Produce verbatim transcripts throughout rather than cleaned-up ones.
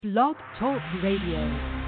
Blog Talk Radio.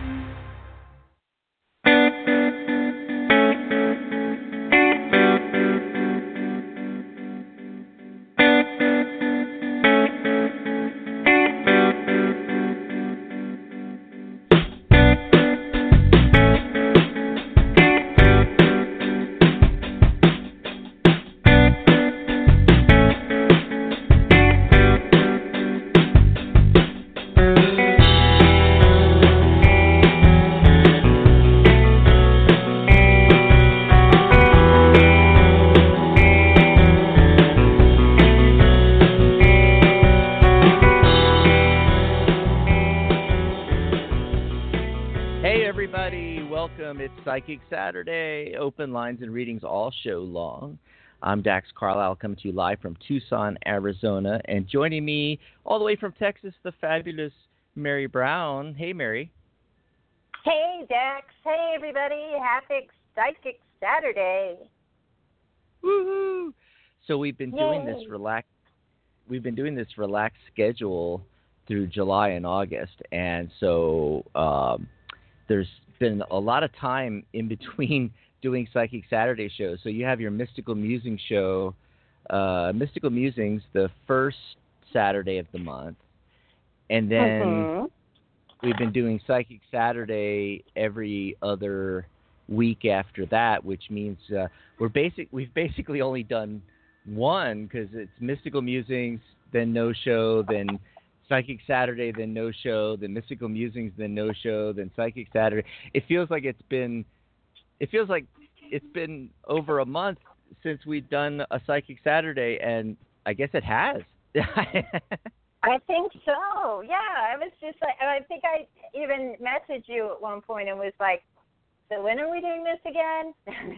Psychic Saturday, open lines and readings all show long. I'm Dax Carlisle, coming to you live from Tucson, Arizona, and joining me all the way from Texas, the fabulous Mary Brown. Hey, Mary. Hey, Dax. Hey, everybody. Happy Psychic Saturday. Woohoo! So we've been Yay. doing this relax. We've been doing this relaxed schedule through July and August, and so um, there's been a lot of time in between doing Psychic Saturday shows. So you have your Mystical Musings show, uh, Mystical Musings, the first Saturday of the month. And then mm-hmm. we've been doing Psychic Saturday every other week after that, which means uh, we're basic. We've basically only done one because it's Mystical Musings, then no show, then Psychic Saturday, then no show, then Mystical Musings, then no show, then Psychic Saturday. It feels like it's been, it feels like it's been over a month since we've done a Psychic Saturday, and I guess it has. I think so. Yeah, I was just like, I think I even messaged you at one point and was like, "So when are we doing this again?"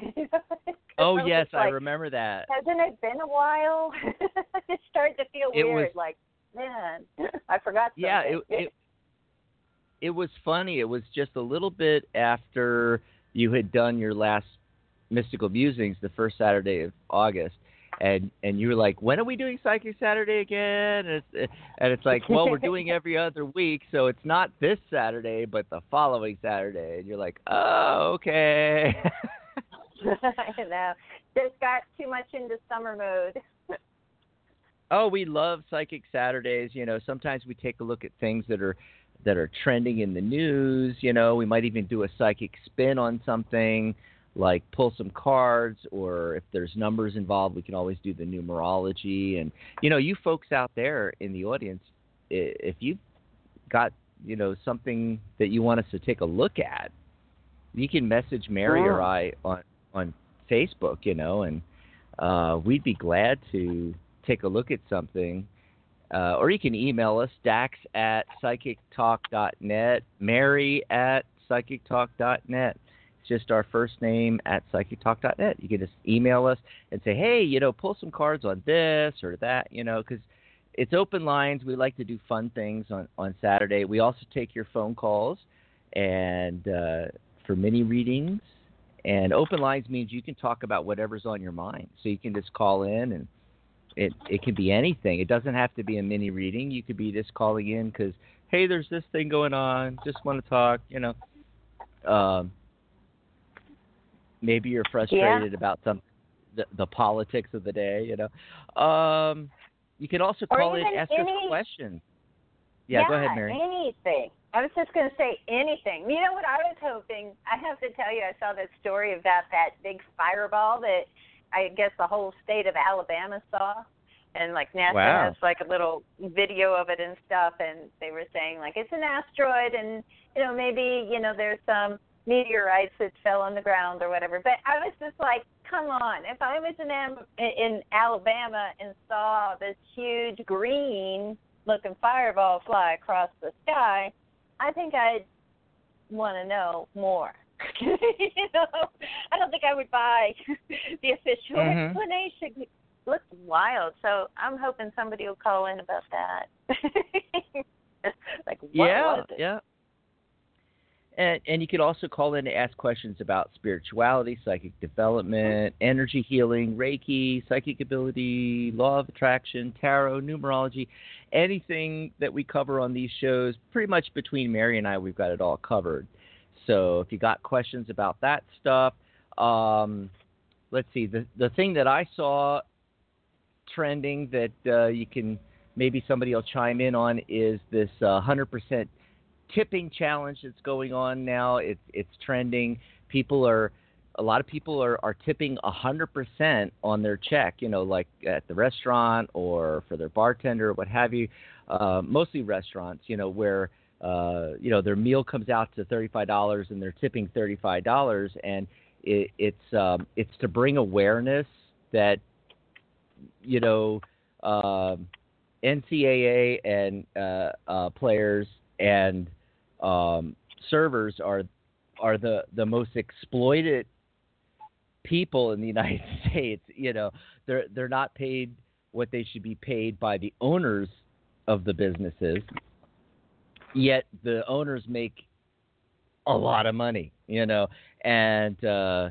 Oh I yes, like, I remember that. Hasn't it been a while? It's starting to feel it weird. Was, like, man, I forgot something. Yeah, it, it it was funny. It was just a little bit after you had done your last Mystical Musings, the first Saturday of August, and and you were like, "When are we doing Psychic Saturday again?" And it's, and it's like, "Well, we're doing every other week, so it's not this Saturday, but the following Saturday." And you're like, "Oh, okay." I know. Just got too much into summer mode. Oh, we love Psychic Saturdays. You know, sometimes we take a look at things that are that are trending in the news. You know, we might even do a psychic spin on something, like pull some cards, or if there's numbers involved, we can always do the numerology. And, you know, you folks out there in the audience, if you've got, you know, something that you want us to take a look at, you can message Mary oh. or I on, on Facebook, you know, and uh, we'd be glad to take a look at something, uh, or you can email us, dax at psychic talk dot net, Mary at psychic talk dot net. It's just our first name at psychic talk dot net. You can just email us and say, hey, you know, pull some cards on this or that, you know, because it's open lines. We like to do fun things on, on Saturday. We also take your phone calls and uh, for mini readings. And open lines means you can talk about whatever's on your mind. So you can just call in and It it can be anything. It doesn't have to be a mini reading. You could be just calling in because, hey, there's this thing going on. Just want to talk, you know. Um, maybe you're frustrated yeah. about some the, the politics of the day, you know. Um, you can also or call in, ask any, us questions. Yeah, yeah, go ahead, Mary. anything. I was just going to say anything. You know what I was hoping? I have to tell you, I saw this story about that big fireball that I guess the whole state of Alabama saw, and like NASA Wow. has like a little video of it and stuff, and they were saying like it's an asteroid, and you know maybe you know there's some meteorites that fell on the ground or whatever. But I was just like, come on, if I was in Am- in Alabama and saw this huge green looking fireball fly across the sky, I think I'd want to know more. you know, I don't think I would buy the official mm-hmm. explanation. It looks wild, so I'm hoping somebody will call in about that. like, what yeah, was it? yeah. And, and you could also call in to ask questions about spirituality, psychic development, energy healing, Reiki, psychic ability, law of attraction, tarot, numerology, anything that we cover on these shows. Pretty much between Mary and I, we've got it all covered. So if you got questions about that stuff, um, let's see. The the thing that I saw trending that uh, you can maybe somebody will chime in on is this uh, one hundred percent tipping challenge that's going on now. It's it's trending. People are a lot of people are, are tipping one hundred percent on their check, you know, like at the restaurant or for their bartender or what have you. Uh, mostly restaurants, you know, where uh, you know their meal comes out to thirty-five dollars and they're tipping thirty-five dollars, and it, it's um, it's to bring awareness that you know uh, N C double A and uh, uh, players and um, servers are are the, the most exploited people in the United States. You know, they're they're not paid what they should be paid by the owners of the businesses. Yet the owners make a lot of money. You know, and uh,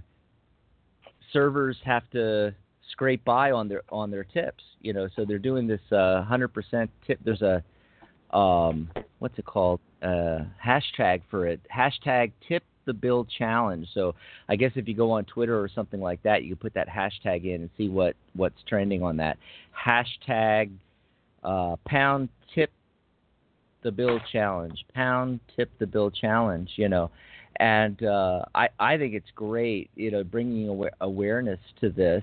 servers have to scrape by on their on their tips. You know, so they're doing this uh, one hundred percent tip. There's a Um, what's it called? Uh, hashtag for it. Hashtag tip the bill challenge. So I guess if you go on Twitter or something like that, you can put that hashtag in and see what, what's trending on that. Hashtag uh, pound tip the bill challenge. Pound tip the bill challenge, you know. And uh, I, I think it's great, you know, bringing aware, awareness to this.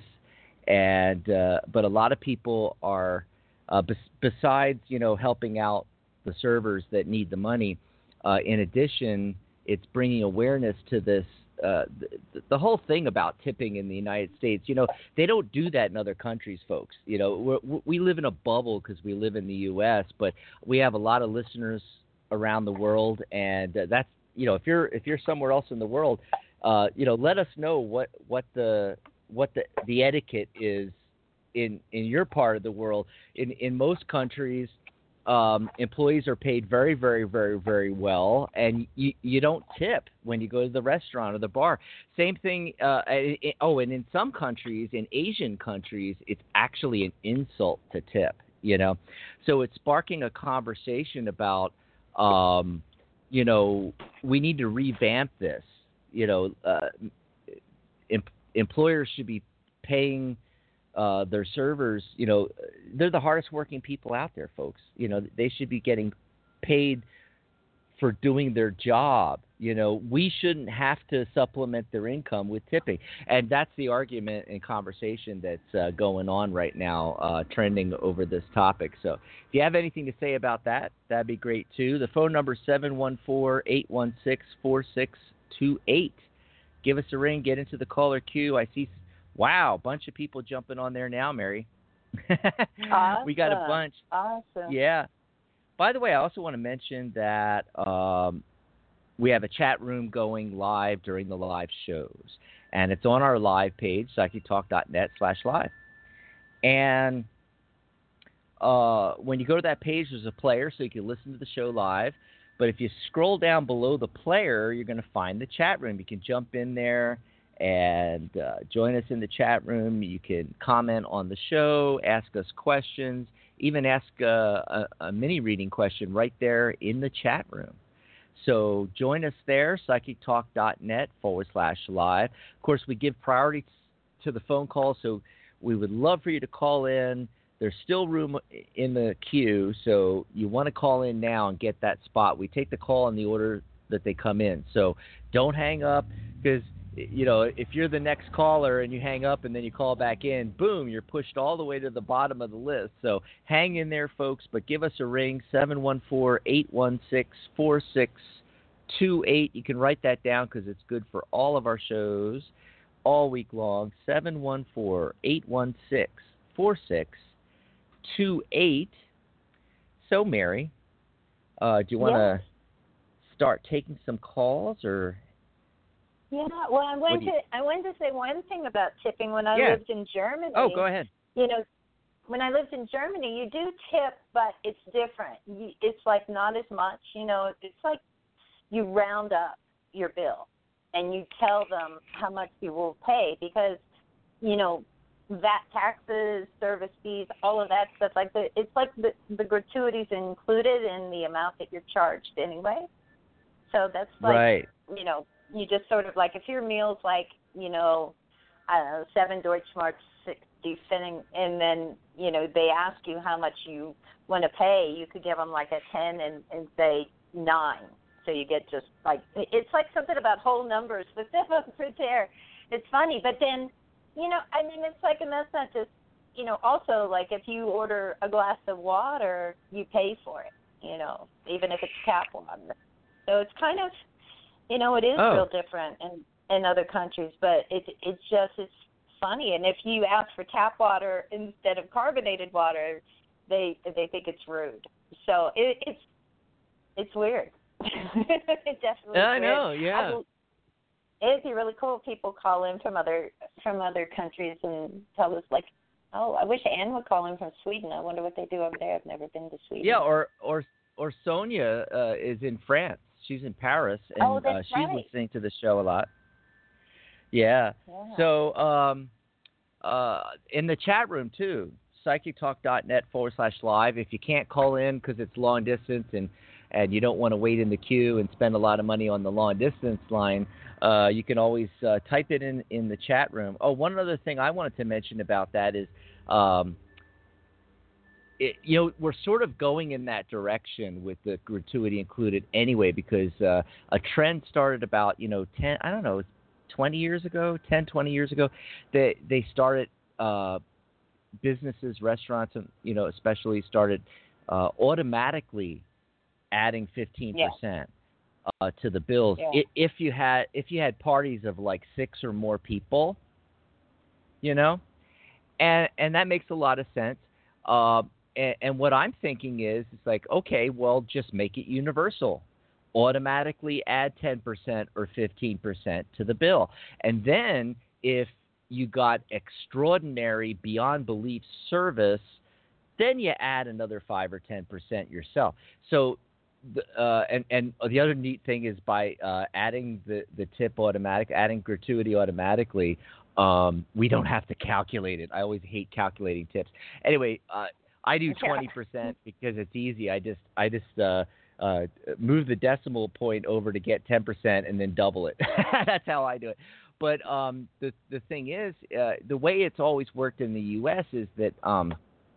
And uh, but a lot of people are, uh, bes- besides, you know, helping out the servers that need the money. Uh, in addition, it's bringing awareness to this, uh, the, the whole thing about tipping in the United States. You know, they don't do that in other countries, folks. You know, we're, we live in a bubble because we live in the U S, but we have a lot of listeners around the world, and uh, that's, you know, if you're if you're somewhere else in the world, uh, you know, let us know what what the what the, the etiquette is in in your part of the world. In in most countries, Um, employees are paid very, very, very, very well, and you, you don't tip when you go to the restaurant or the bar. Same thing. Uh, it, oh, and in some countries, in Asian countries, it's actually an insult to tip. You know, so it's sparking a conversation about, um, you know, we need to revamp this. You know, uh, em- employers should be paying Uh, their servers, you know, they're the hardest working people out there, folks. You know, they should be getting paid for doing their job. You know, we shouldn't have to supplement their income with tipping. And that's the argument and conversation that's uh, going on right now, uh, trending over this topic. So if you have anything to say about that, that'd be great too. The phone number is seven one four, eight one six, four six two eight. Give us a ring, get into the caller queue. I see Wow, bunch of people jumping on there now, Mary. Awesome. We got a bunch. Awesome. Yeah. By the way, I also want to mention that um, we have a chat room going live during the live shows. And it's on our live page, psychic talk dot net slash live. And uh, when you go to that page, there's a player, so you can listen to the show live. But if you scroll down below the player, you're going to find the chat room. You can jump in there and uh, join us in the chat room. You can comment on the show, ask us questions, even ask a, a, a mini reading question right there in the chat room. So join us there, psychic talk dot net forward slash live. Of course, we give priority to the phone call, so we would love for you to call in. There's still room in the queue, so you want to call in now and get that spot. We take the call in the order that they come in. So don't hang up, because you know, if you're the next caller and you hang up and then you call back in, boom, you're pushed all the way to the bottom of the list. So hang in there, folks, but give us a ring, seven one four, eight one six, four six two eight. You can write that down because it's good for all of our shows all week long, seven one four, eight one six, four six two eight. So, Mary, uh, do you want to yes. start taking some calls, or... Yeah, well, I wanted you... to I wanted to say one thing about tipping. When I yeah. lived in Germany, oh, go ahead. You know, when I lived in Germany, you do tip, but it's different. You, it's like not as much. You know, it's like you round up. your bill and you tell them how much you will pay because, you know, V A T taxes, service fees, all of that stuff, like the, it's like the, the gratuities included in the amount that you're charged anyway. So that's like, right. you know, you just sort of like, if your meal's like, you know, I don't know, seven Deutschmarks, sixty Pfennig, and then, you know, they ask you how much you want to pay, you could give them like a ten and, and say nine. So you get just like, it's like something about whole numbers, but there. It's funny. But then, you know, I mean, it's like, and that's not just, you know, also like if you order a glass of water, you pay for it, you know, even if it's tap water. So it's kind of, you know, it is oh. real different in, in other countries, but it, it's just, it's funny. And if you ask for tap water instead of carbonated water, they they think it's rude. So it, it's it's weird. It definitely yeah, I weird. know, yeah. I will, it'd be really cool if people call in from other from other countries and tell us, like, oh, I wish Anne would call in from Sweden. I wonder what they do over there. I've never been to Sweden. Yeah, or or or Sonia uh, is in France. She's in Paris, and oh, that's uh, she's right. listening to the show a lot. Yeah. yeah. So um, uh, in the chat room too, psychictalk.net forward slash live. If you can't call in because it's long distance and and you don't want to wait in the queue and spend a lot of money on the long distance line, uh, you can always uh, type it in, in the chat room. Oh, one other thing I wanted to mention about that is, um, it, you know, we're sort of going in that direction with the gratuity included anyway, because uh, a trend started about, you know, ten, I don't know, twenty years ago, ten, twenty years ago. They, they started, uh, businesses, restaurants, and, you know, especially started uh, automatically adding fifteen percent yeah. uh, to the bills yeah. if you had if you had parties of like six or more people, you know, and and that makes a lot of sense. Uh, and, and what I'm thinking is, it's like, okay, well, just make it universal. Automatically add ten percent or fifteen percent to the bill, and then if you got extraordinary, beyond belief service, then you add another five or ten percent yourself. So. Uh, and, and the other neat thing is by uh, adding the, the tip automatic, adding gratuity automatically, um, we don't have to calculate it. I always hate calculating tips. Anyway, uh, I do twenty percent because it's easy. I just I just uh, uh, move the decimal point over to get ten percent and then double it. That's how I do it. But um, the the thing is, uh, the way it's always worked in the U S is that um,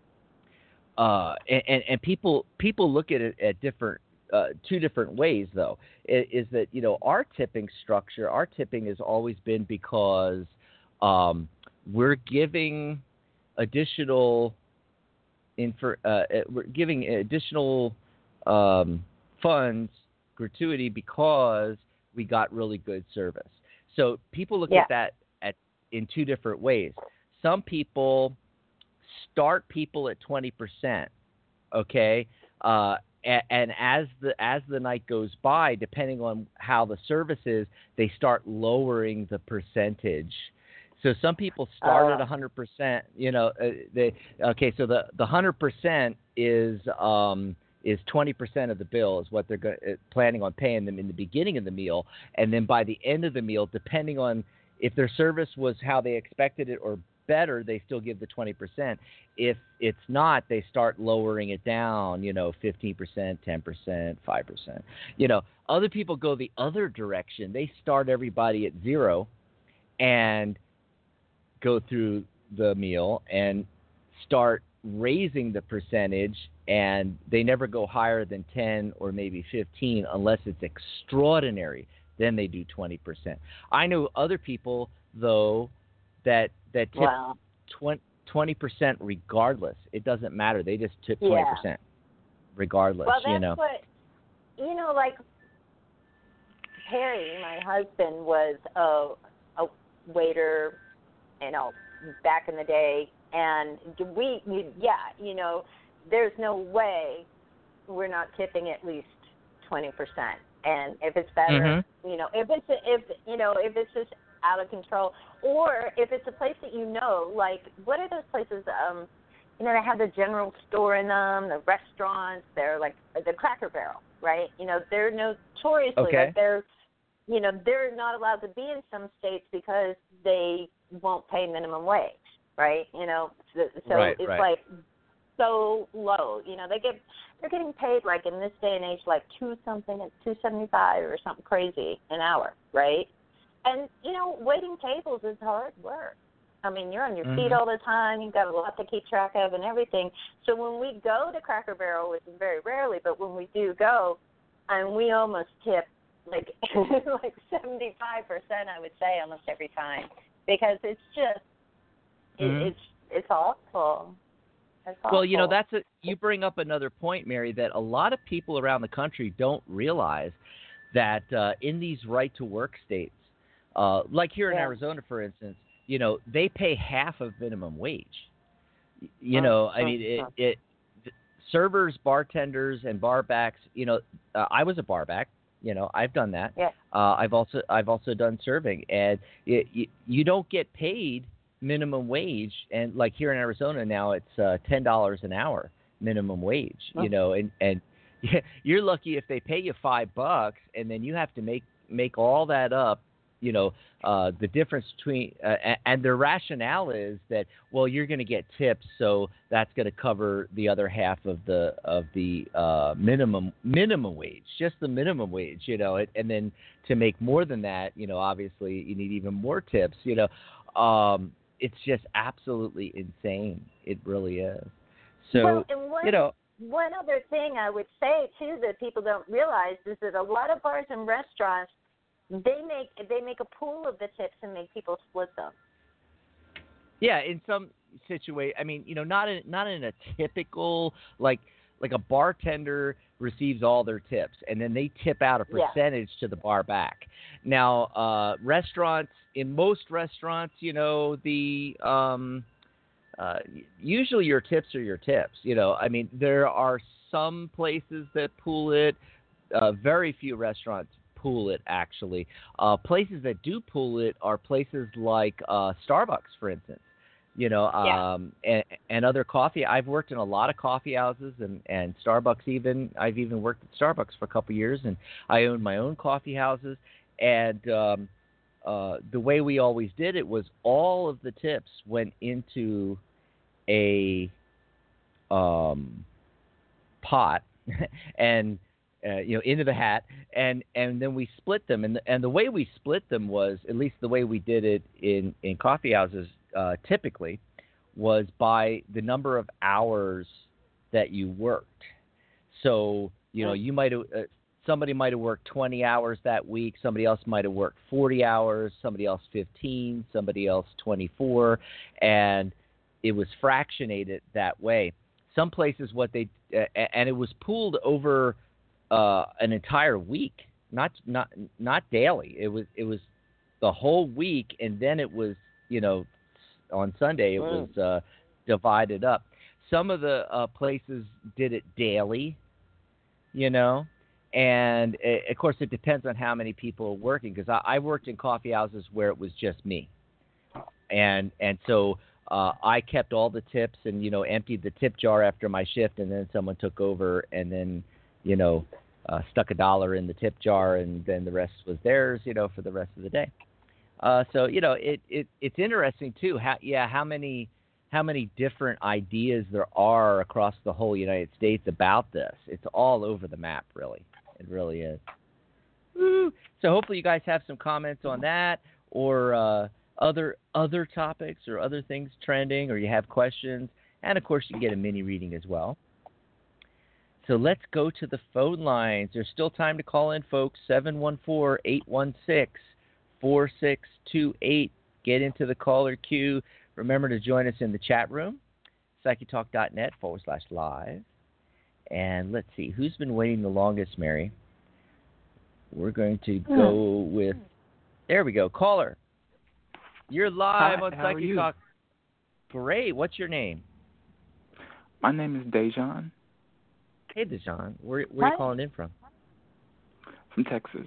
uh, and, and people people look at it at different. Uh, two different ways, though, is, is that, you know, our tipping structure, our tipping has always been because um, we're giving additional infor, uh, we're giving additional um, funds, gratuity, because we got really good service. So people look yeah. at that at in two different ways. Some people start people at twenty percent, okay, uh, and as the as the night goes by, depending on how the service is, they start lowering the percentage. So some people start uh, at one hundred percent. You know, uh, they okay. So the the one hundred percent is um, is twenty percent of the bill is what they're go- uh, planning on paying them in the beginning of the meal, and then by the end of the meal, depending on if their service was how they expected it or better, they still give the twenty percent. If it's not, they start lowering it down, you know, fifteen percent, ten percent, five percent. You know, other people go the other direction. They start everybody at zero and go through the meal and start raising the percentage, and they never go higher than ten or maybe fifteen unless it's extraordinary. Then they do twenty percent. I know other people, though, that that tip wow. twenty percent regardless. It doesn't matter. They just tip twenty percent yeah. regardless, well, that's you know. What, you know, like Harry, my husband, was a, a waiter, you know, back in the day. And we, we, yeah, you know, there's no way we're not tipping at least twenty percent. And if it's better, mm-hmm. you know, if it's, if, you know, if it's just out of control, or if it's a place that you know, like, what are those places, um, you know, they have the general store in them, the restaurants, they're like the Cracker Barrel, right? You know, they're notoriously, okay. like, they're, you know, they're not allowed to be in some states because they won't pay minimum wage, right? You know, so, so right, it's right. like so low. You know, they get they're getting paid like in this day and age like two something at two seventy five or something crazy an hour, right? And you know, waiting tables is hard work. I mean, you're on your mm-hmm. feet all the time. You've got a lot to keep track of and everything. So when we go to Cracker Barrel, which is very rarely, but when we do go, and we almost tip like like seventy-five percent, I would say, almost every time, because it's just mm-hmm. it, it's it's awful. It's awful. Well, you know, that's a, you bring up another point, Mary, that a lot of people around the country don't realize that uh, in these right-to-work states, uh, like here in yeah. Arizona, for instance, you know, they pay half of minimum wage. You oh, know, I oh, mean, it, oh. it servers, bartenders, and barbacks. You know, uh, I was a barback. You know, I've done that. Yeah. Uh, I've also I've also done serving, and it, you, you don't get paid minimum wage. And like here in Arizona now, it's uh, ten dollars an hour minimum wage. Oh. You know, and and you're lucky if they pay you five bucks, and then you have to make make all that up. You know, uh, the difference between uh, and their rationale is that, well, you're going to get tips, so that's going to cover the other half of the of the uh, minimum minimum wage, just the minimum wage. You know, and, and then to make more than that, you know, obviously you need even more tips. You know, um, it's just absolutely insane. It really is. So well, and one, you know, one other thing I would say too that people don't realize is that a lot of bars and restaurants, They make they make a pool of the tips and make people split them. Yeah, in some situation, I mean, you know, not in not in a typical like like a bartender receives all their tips and then they tip out a percentage yeah. to the bar back. Now, uh, restaurants in most restaurants, you know, the um, uh, usually your tips are your tips. You know, I mean, there are some places that pool it. Uh, very few restaurants pool it, actually. Uh, places that do pool it are places like uh, Starbucks, for instance, you know, um, yeah. and, and other coffee. I've worked in a lot of coffee houses and, and Starbucks even. I've even worked at Starbucks for a couple of years, and I owned my own coffee houses. And um, uh, the way we always did it was all of the tips went into a um, pot and Uh, you know, into the hat, and, and then we split them. And the, and the way we split them was, at least the way we did it in, in coffee houses uh, typically, was by the number of hours that you worked. So, you know, you might have, uh, somebody might have worked twenty hours that week, somebody else might have worked forty hours, somebody else fifteen, somebody else twenty-four, and it was fractionated that way. Some places what they, uh, and it was pooled over Uh, an entire week, not not not daily. It was it was the whole week, and then it was, you know, on Sunday it mm. was uh, divided up. Some of the uh, places did it daily, you know, and uh, of course it depends on how many people are working. Because I, I worked in coffee houses where it was just me, and and so uh, I kept all the tips and, you know, emptied the tip jar after my shift, and then someone took over and then, you know, uh, stuck a dollar in the tip jar, and then the rest was theirs, you know, for the rest of the day. Uh, so, you know, it, it it's interesting too. How yeah, how many how many different ideas there are across the whole United States about this. It's all over the map, really. It really is. Woo. So hopefully you guys have some comments on that, or uh, other other topics or other things trending, or you have questions, and of course you can get a mini reading as well. So let's go to the phone lines. There's still time to call in, folks. seven one four, eight one six, four six two eight. Get into the caller queue. Remember to join us in the chat room, psychitalk.net forward slash live. And let's see, who's been waiting the longest, Mary? We're going to go with, there we go, caller. You're live Hi, on how are Psychic you? Talk. Great. What's your name? My name is Dejan. Hey, Dejan. Where, where are you calling in from? From Texas.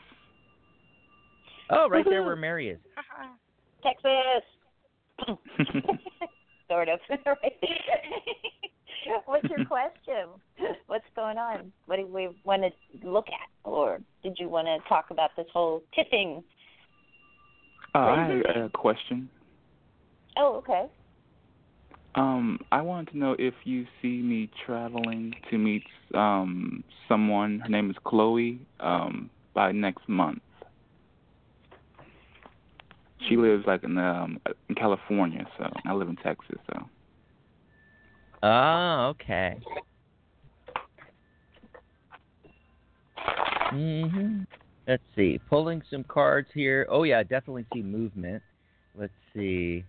Oh, right there where Mary is. Texas. Sort of. What's your question? What's going on? What do we want to look at? Or did you want to talk about this whole tipping? Uh, I have a question. Oh, okay. Um, I wanted to know if you see me traveling to meet um someone. Her name is Chloe. Um, by next month. She lives like in um in California, so I live in Texas, so. Oh, okay. hmm Let's see. Pulling some cards here. Oh, yeah, I definitely see movement. Let's see.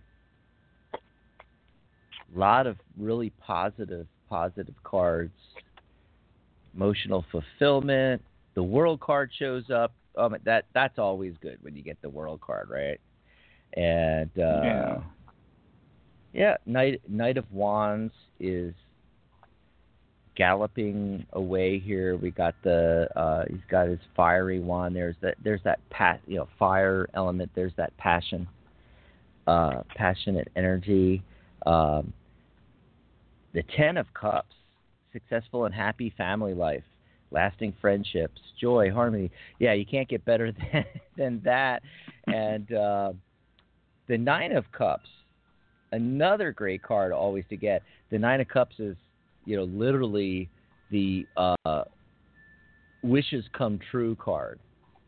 A lot of really positive, positive cards. Emotional fulfillment. The World card shows up. Um, that that's always good when you get the World card, right? And uh, Yeah. yeah, Knight Knight of Wands is galloping away here. We got the uh, he's got his fiery wand. There's that there's that pa- you know fire element. There's that passion, uh, passionate energy. Um, the Ten of Cups, successful and happy family life, lasting friendships, joy, harmony. Yeah, you can't get better than than that. And uh, the Nine of Cups, another great card always to get. The Nine of Cups is, you know, literally the uh, wishes come true card.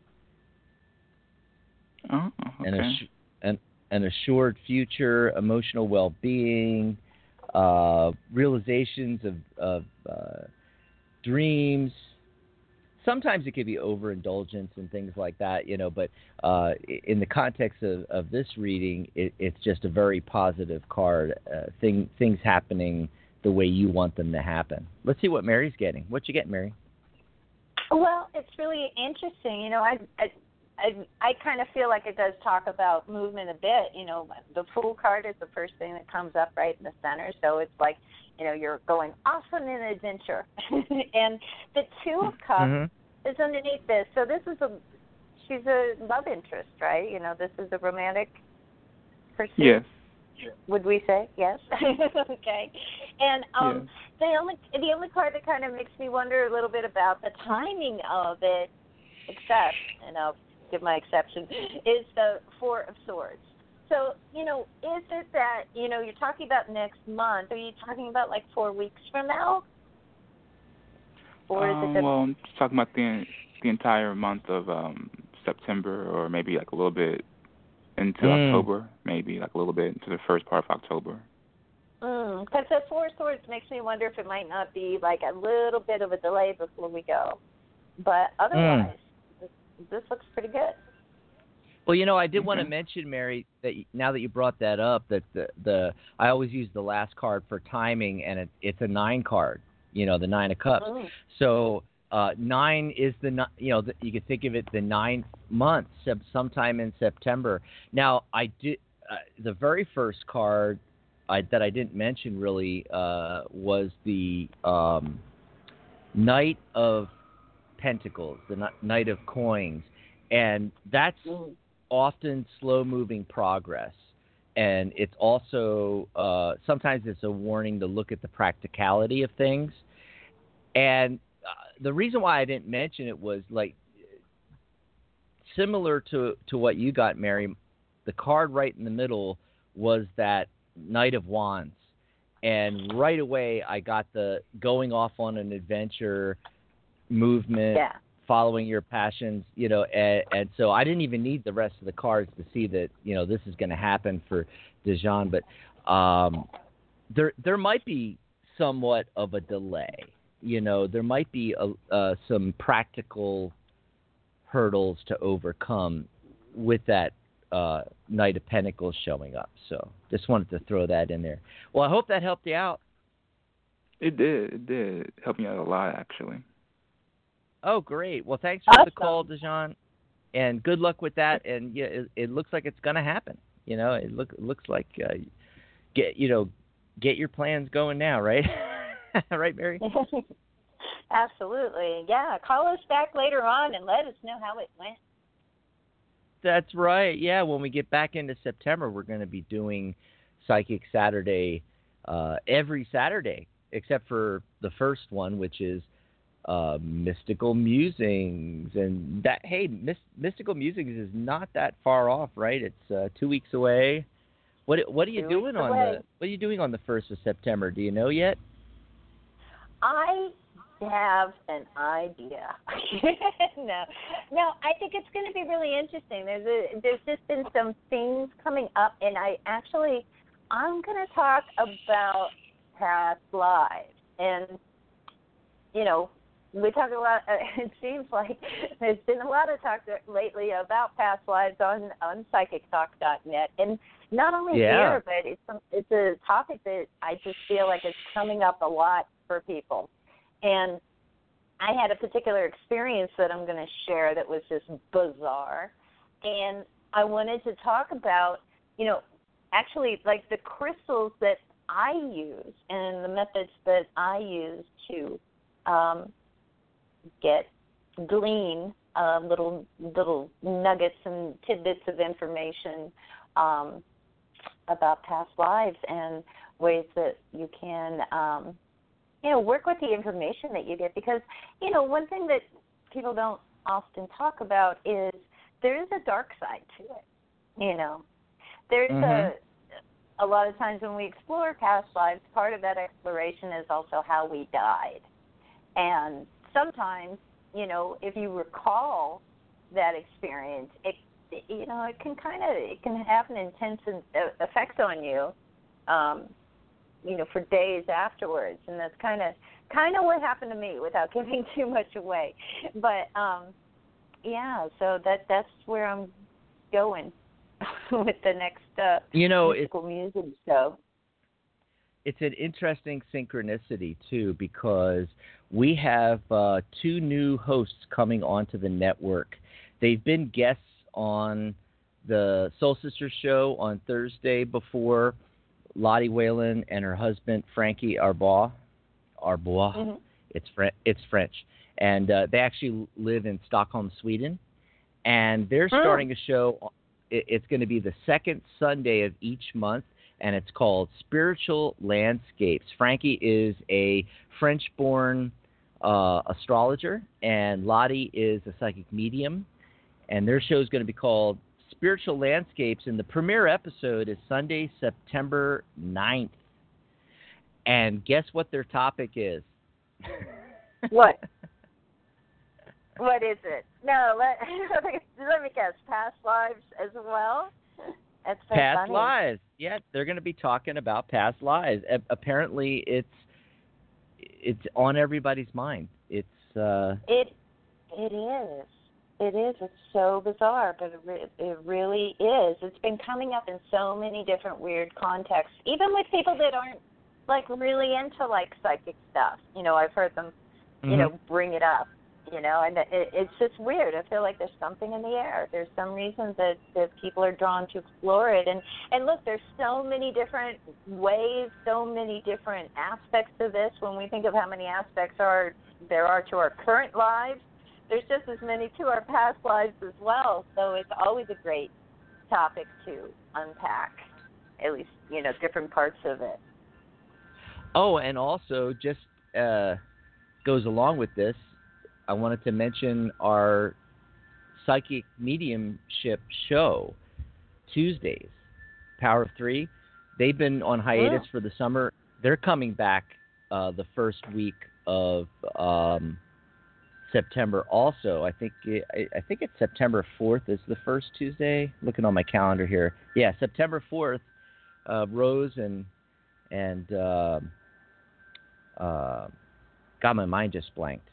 Oh, okay. An, assu- an, an assured future, emotional well-being, uh, realizations of, of uh, dreams. Sometimes it could be overindulgence and things like that, you know, but uh, in the context of, of this reading, it, it's just a very positive card, uh, thing, things happening the way you want them to happen. Let's see what Mary's getting. What you get, Mary? Well, it's really interesting. You know, I, I, I, I kind of feel like it does talk about movement a bit. You know, the Fool card is the first thing that comes up right in the center. So it's like, you know, you're going off on an adventure. And the Two of Cups mm-hmm. is underneath this. So this is a, she's a love interest, right? You know, this is a romantic pursuit. Yes. Would we say yes? Okay. And um, yes. the only the only card that kind of makes me wonder a little bit about the timing of it, except, and I'll give my exception, is the Four of Swords. So, you know, is it that, you know, you're talking about next month? Are you talking about like four weeks from now? Or is um, it the... Well, I'm talking about the the entire month of um, September, or maybe like a little bit into mm. October, maybe like a little bit into the first part of October. Because mm, the Four of Swords makes me wonder if it might not be like a little bit of a delay before we go. But otherwise, mm. this, this looks pretty good. Well, you know, I did okay. want to mention, Mary, that now that you brought that up, that the, the I always use the last card for timing, and it, it's a nine card, you know, the Nine of Cups. Mm. So uh, nine is the, you know, the, you could think of it the ninth month, sometime in September. Now, I did uh, the very first card I, that I didn't mention really uh, was the um, Knight of Pentacles, the Knight of Coins, and that's mm. often slow-moving progress, and it's also uh, sometimes it's a warning to look at the practicality of things. And uh, the reason why I didn't mention it was like similar to to what you got, Mary. The card right in the middle was that Knight of Wands, and right away I got the going off on an adventure movement. Yeah. Following your passions, you know, and, and so I didn't even need the rest of the cards to see that, you know, this is going to happen for Dejan, but um, there there might be somewhat of a delay, you know, there might be a, uh, some practical hurdles to overcome with that uh, Knight of Pentacles showing up. So just wanted to throw that in there. Well, I hope that helped you out. It did. It did. It helped me out a lot, actually. Oh, great. Well, thanks for awesome. the call, Dejan, and good luck with that. And yeah, it, it looks like it's going to happen. You know, it look it looks like uh, get you know get your plans going now, right? Right, Mary? Absolutely. Yeah. Call us back later on and let us know how it went. That's right. Yeah. When we get back into September, we're going to be doing Psychic Saturday uh, every Saturday. except for the first one, which is uh, Mystical Musings. And that, hey, Myst- Mystical Musings is not that far off, right? It's uh, two weeks away. What What are you Two doing on away. the What are you doing on the first of September? Do you know yet? I have an idea. no, no. I think it's going to be really interesting. There's a, there's just been some things coming up, and I actually I'm going to talk about past lives, and you know, we talk a lot. Uh, it seems like there's been a lot of talk lately about past lives on on psychic talk dot net, and not only Yeah. here, but it's it's a topic that I just feel like is coming up a lot for people. And I had a particular experience that I'm going to share that was just bizarre, and I wanted to talk about, you know, actually like the crystals that I use and the methods that I use to um, get glean uh, little little nuggets and tidbits of information um, about past lives and ways that you can, um, you know, work with the information that you get. Because, you know, one thing that people don't often talk about is there is a dark side to it. You know, there's Mm-hmm. a a lot of times when we explore past lives, part of that exploration is also how we died. And sometimes, you know, if you recall that experience, it, you know, it can kind of, it can have an intense effect on you, um, you know, for days afterwards. And that's kind of, kind of what happened to me without giving too much away. But, um, yeah, so that that's where I'm going with the next uh, You know, musical music show. It's an interesting synchronicity, too, because we have uh, two new hosts coming onto the network. They've been guests on the Soul Sisters show on Thursday before. Lottie Whalen and her husband, Frankie Arbois. Arbois. Mm-hmm. It's, Fre- it's French. And uh, they actually live in Stockholm, Sweden. And they're starting a show. It's going to be the second Sunday of each month, and it's called Spiritual Landscapes. Frankie is a French-born uh, astrologer, and Lottie is a psychic medium. And their show is going to be called Spiritual Landscapes, and the premiere episode is Sunday, September ninth. And guess what their topic is? What? What is it? No, let, let me guess. Past lives as well? That's so Past funny. lives. Yeah, they're going to be talking about past lives. A- apparently, it's it's on everybody's mind. It's uh, It it is. It is. It's so bizarre, but it, re- it really is. It's been coming up in so many different weird contexts, even with people that aren't like really into like psychic stuff. You know, I've heard them, you Mhm. know, bring it up. You know, and it, it's just weird. I feel like there's something in the air. There's some reason that, that people are drawn to explore it. And, and look, there's so many different ways, so many different aspects to this. When we think of how many aspects are there are to our current lives, there's just as many to our past lives as well. So it's always a great topic to unpack, at least, you know, different parts of it. Oh, and also just uh, goes along with this, I wanted to mention our psychic mediumship show, Tuesdays, Power of Three. They've been on hiatus Yeah. for the summer. They're coming back uh, the first week of um, September. Also, I think it, I think it's September fourth is the first Tuesday. Looking on my calendar here, yeah, September fourth. Uh, Rose and and uh, uh, got my mind just blanked.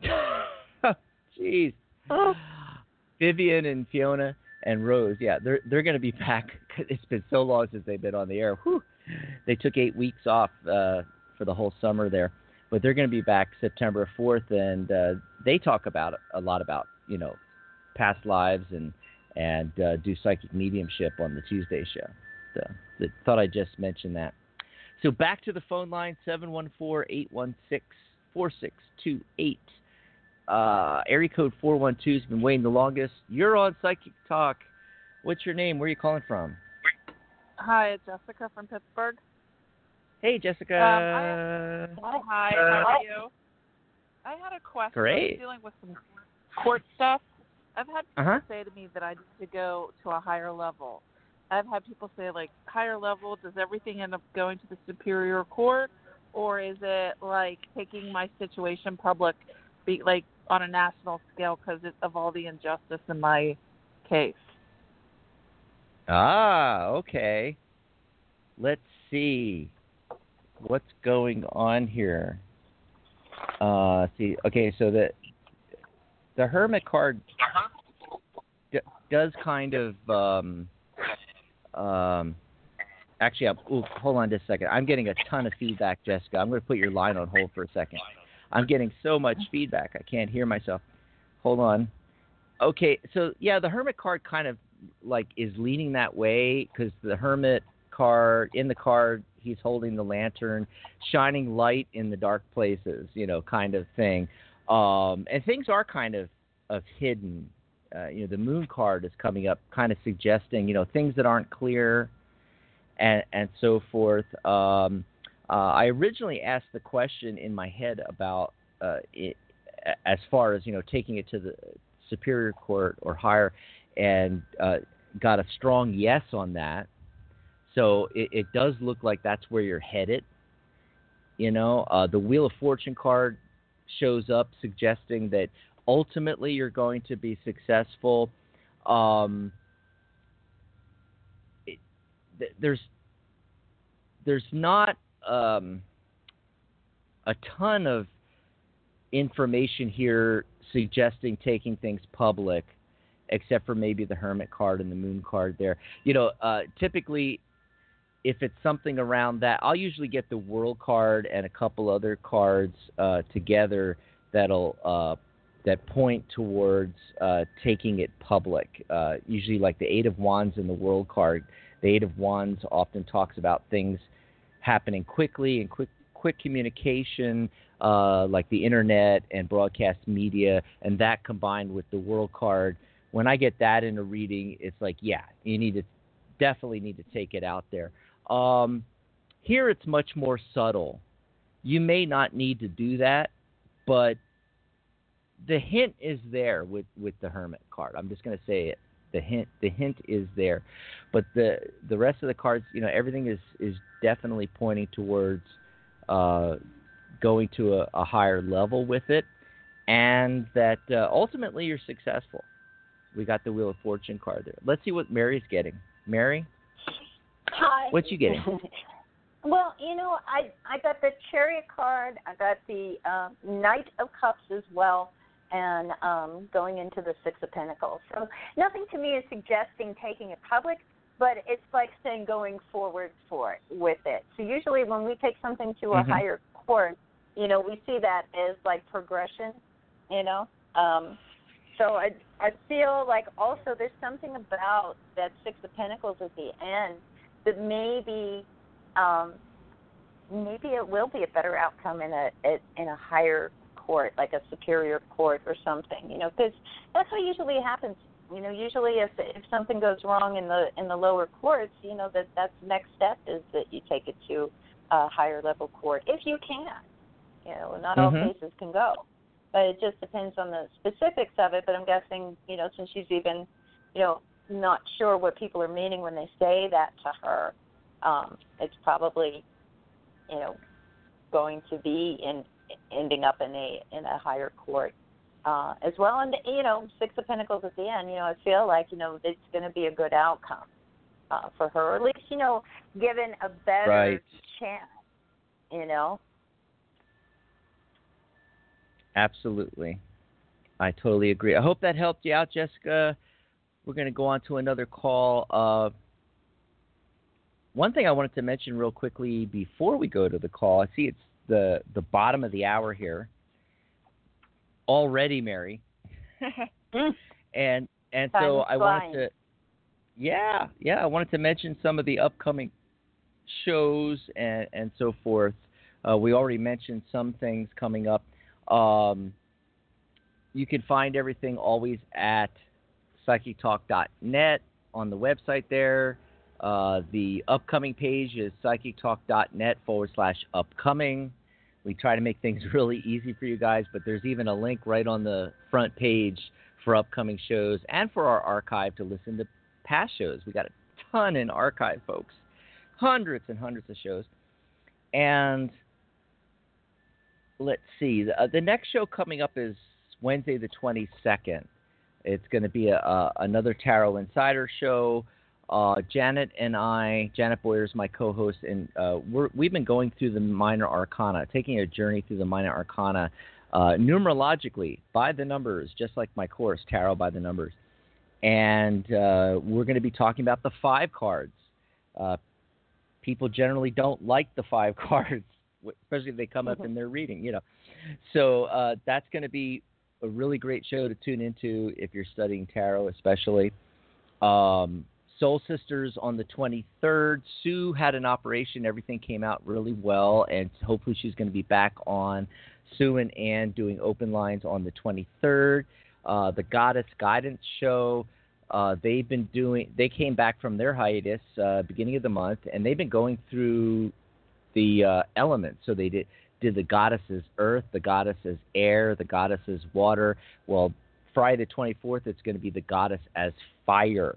Jeez. Oh. Vivian and Fiona and Rose, yeah, they're they're going to be back. It's been so long since they've been on the air. Whew. They took eight weeks off uh, for the whole summer there, but they're going to be back September fourth, and uh, they talk about a lot about you know past lives and and uh, do psychic mediumship on the Tuesday show. So, so thought I'd just mention that. So back to the phone line, seven one four, eight one six, four six two eight. Uh, area code four one two has been waiting the longest. You're on Psychic Talk. What's your name? Where are you calling from? Hi, it's Jessica from Pittsburgh. Hey, Jessica. Um, I, hi, how are you? I had a question. Great. I'm dealing with some court stuff. I've had people Uh-huh. say to me that I need to go to a higher level. I've had people say, like, higher level, does everything end up going to the Superior Court? Or is it, like, taking my situation public, be, like, on a national scale because of all the injustice in my case? Ah, okay. Let's see what's going on here. Uh, see, okay, so the the Hermit card d- does kind of um, um, actually. I'm, ooh, hold on just a second. I'm getting a ton of feedback, Jessica. I'm going to put your line on hold for a second. I'm getting so much feedback. I can't hear myself. Hold on. Okay, so yeah, the Hermit card kind of like is leaning that way because the Hermit card in the card, he's holding the lantern, shining light in the dark places, you know, kind of thing. Um, and things are kind of of hidden. Uh, you know, the Moon card is coming up, kind of suggesting, you know, things that aren't clear, and and so forth. Um, uh, I originally asked the question in my head about uh, it, as far as, you know, taking it to the Superior Court or higher, and uh, got a strong yes on that. So it, it does look like that's where you're headed. You know, uh, the Wheel of Fortune card shows up suggesting that ultimately you're going to be successful. Um, it, th- there's there's not um, a ton of information here suggesting taking things public, except for maybe the Hermit card and the Moon card there. You know, uh, typically, if it's something around that, I'll usually get the World card and a couple other cards uh, together that'll uh, that point towards uh, taking it public. Uh, usually, like the Eight of Wands and the World card. The Eight of Wands often talks about things happening quickly and quick quick communication, uh, like the internet and broadcast media, and that combined with the World card. When I get that in a reading, it's like, yeah, you need to definitely need to take it out there. Um, here it's much more subtle. You may not need to do that, but the hint is there with, with the Hermit card. I'm just going to say it. The hint the hint is there. But the the rest of the cards, you know, everything is, is definitely pointing towards uh, going to a, a higher level with it, and that uh, ultimately you're successful. We got the Wheel of Fortune card there. Let's see what Mary's getting. Mary? Hi. What you getting? Well, you know, I I got the Chariot card. I got the uh, Knight of Cups as well, and um, going into the Six of Pentacles. So nothing to me is suggesting taking it public, but it's like saying going forward for it, with it. So usually when we take something to a mm-hmm. higher court, you know, we see that as like progression, you know. Um, so I I feel like also there's something about that Six of Pentacles at the end that maybe um, maybe it will be a better outcome in a in a higher court, like a superior court or something, you know, because that's what usually happens. You know, usually if if something goes wrong in the in the lower courts, you know, that that's the next step is that you take it to a higher level court if you can. You know, not mm-hmm. all cases can go, but it just depends on the specifics of it. But I'm guessing, you know, since she's even, you know, not sure what people are meaning when they say that to her, um, it's probably, you know, going to be in ending up in a in a higher court uh, as well. And you know, Six of Pentacles at the end. You know, I feel like, you know, it's going to be a good outcome uh, for her, or at least, you know, given a better right. chance. You know. Absolutely. I totally agree. I hope that helped you out, Jessica. We're going to go on to another call. Uh, one thing I wanted to mention real quickly before we go to the call, I see it's the, the bottom of the hour here already, Mary. and and Time so is I flying. wanted to, yeah, yeah, I wanted to mention some of the upcoming shows and, and so forth. Uh, we already mentioned some things coming up. Um, you can find everything always at psychic talk dot net on the website there. Uh, the upcoming page is psychictalk.net forward slash upcoming. We try to make things really easy for you guys, but there's even a link right on the front page for upcoming shows and for our archive to listen to past shows. We got a ton in archive, folks. Hundreds and hundreds of shows. And let's see. The, uh, the next show coming up is Wednesday the twenty-second. It's going to be a, a, another Tarot Insider show. Uh, Janet and I, Janet Boyer is my co-host, and uh, we're, we've been going through the minor arcana, taking a journey through the minor arcana, uh, numerologically, by the numbers, just like my course, Tarot by the Numbers. And uh, we're going to be talking about the five cards. Uh, people generally don't like the five cards, especially if they come up in their reading, you know. So uh, that's going to be a really great show to tune into if you're studying tarot, especially. Um, Soul Sisters on the twenty-third. Sue had an operation. Everything came out really well, and hopefully she's going to be back on. Sue and Ann doing open lines on the twenty-third. Uh, the Goddess Guidance Show, uh, they've been doing, they came back from their hiatus uh, beginning of the month, and they've been going through the uh, elements. So they did, did the goddesses earth, the goddesses air, the goddesses water. Well, Friday the twenty-fourth, it's going to be the goddess as fire.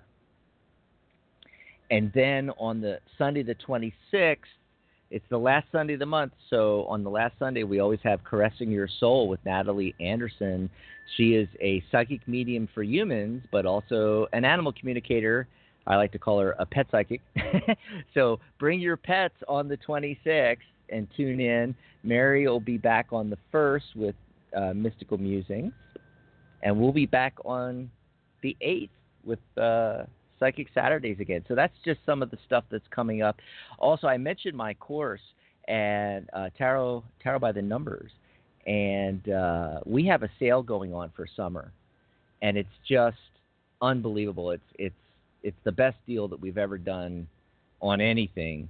And then on the Sunday the twenty-sixth, it's the last Sunday of the month. So on the last Sunday, we always have Caressing Your Soul with Natalie Anderson. She is a psychic medium for humans, but also an animal communicator. I like to call her a pet psychic. So bring your pets on the twenty-sixth and tune in. Mary will be back on the first with uh, Mystical Musings. And we'll be back on the eighth with uh, Psychic Saturdays again. So that's just some of the stuff that's coming up. Also, I mentioned my course and uh, Tarot Tarot by the Numbers, and uh, we have a sale going on for summer, and it's just unbelievable. It's it's it's the best deal that we've ever done on anything,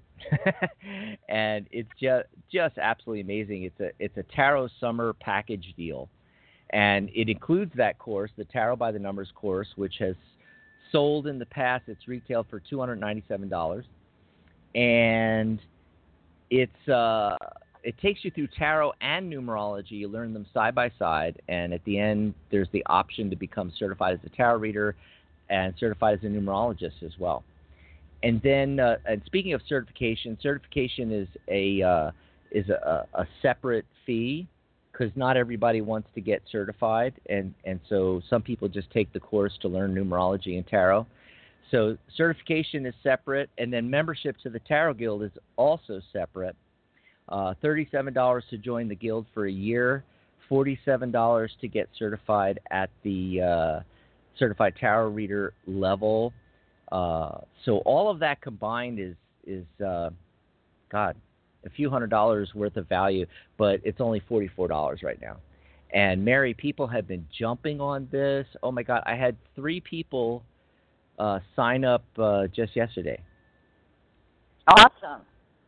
and it's just just absolutely amazing. It's a it's a Tarot summer package deal, and it includes that course, the Tarot by the Numbers course, which has sold in the past. It's retailed for two hundred ninety-seven dollars, and it's uh, it takes you through tarot and numerology. You learn them side by side, and at the end, there's the option to become certified as a tarot reader and certified as a numerologist as well. And then, uh, and speaking of certification, certification is a uh, is a, a separate fee, because not everybody wants to get certified, and, and so some people just take the course to learn numerology and tarot. So certification is separate, and then membership to the Tarot Guild is also separate. Uh, thirty-seven dollars to join the guild for a year, forty-seven dollars to get certified at the uh, certified tarot reader level. Uh, so all of that combined is, is uh, God, a few hundred dollars worth of value, but it's only forty-four dollars right now. And Mary, people have been jumping on this. Oh my God, I had three people uh, sign up uh, just yesterday. Awesome.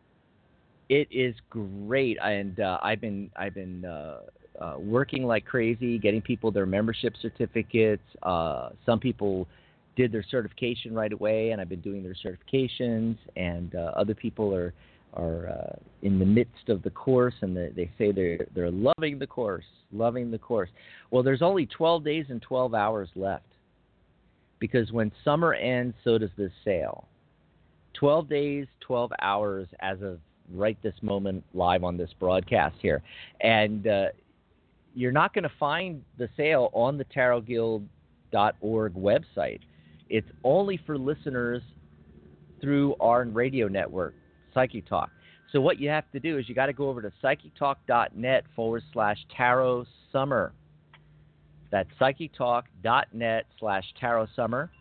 It is great, and uh, I've been I've been uh, uh, working like crazy, getting people their membership certificates. Uh, some people did their certification right away, and I've been doing their certifications. And uh, other people are are uh, in the midst of the course, and the, they say they're they're loving the course, loving the course. Well, there's only twelve days and twelve hours left, because when summer ends, so does this sale. twelve days, twelve hours as of right this moment, live on this broadcast here. And uh, you're not going to find the sale on the tarot guild dot org website. It's only for listeners through our radio network, Psychic Talk. So what you have to do is you got to go over to psychictalk.net forward slash tarot summer. That's psychictalk.net slash tarot summer.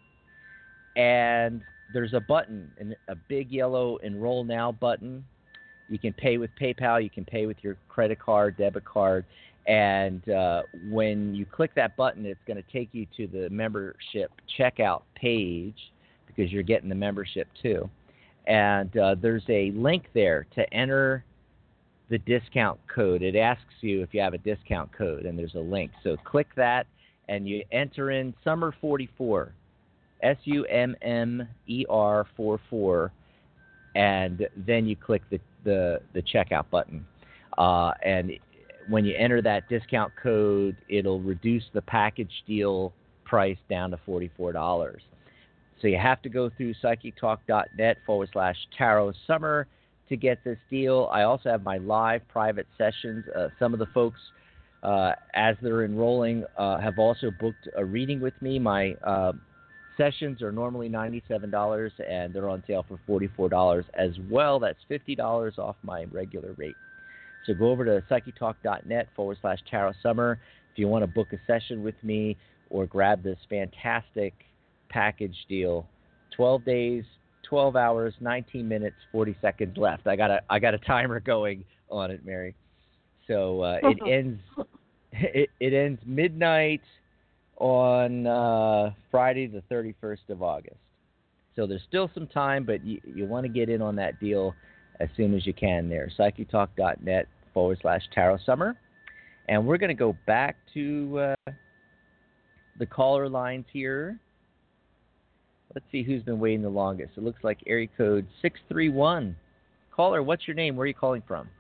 And there's a button, a big yellow Enroll Now button. You can pay with PayPal. You can pay with your credit card, debit card. And uh, when you click that button, it's going to take you to the membership checkout page, because you're getting the membership too. And uh, there's a link there to enter the discount code. It asks you if you have a discount code, and there's a link. So click that, and you enter in Summer forty-four. S U M M E R four four, and then you click the, the, the checkout button. Uh, and when you enter that discount code, it'll reduce the package deal price down to forty-four dollars. So you have to go through psychictalk.net forward slash tarot summer to get this deal. I also have my live private sessions. Uh, some of the folks, uh, as they're enrolling, uh, have also booked a reading with me. My uh, sessions are normally ninety-seven dollars, and they're on sale for forty-four dollars as well. That's fifty dollars off my regular rate. So go over to psychictalk.net forward slash tarot summer if you want to book a session with me or grab this fantastic package deal. twelve days, twelve hours, nineteen minutes, forty seconds left. I got a I got a timer going on it, Mary. So uh, it ends it, it ends midnight on uh, Friday the thirty-first of August. So there's still some time, but you, you want to get in on that deal as soon as you can there. psychictalk.net forward slash tarot summer. And we're going to go back to uh, the caller lines here. Let's see who's been waiting the longest. It looks like area code six three one. Caller, what's your name? Where are you calling from?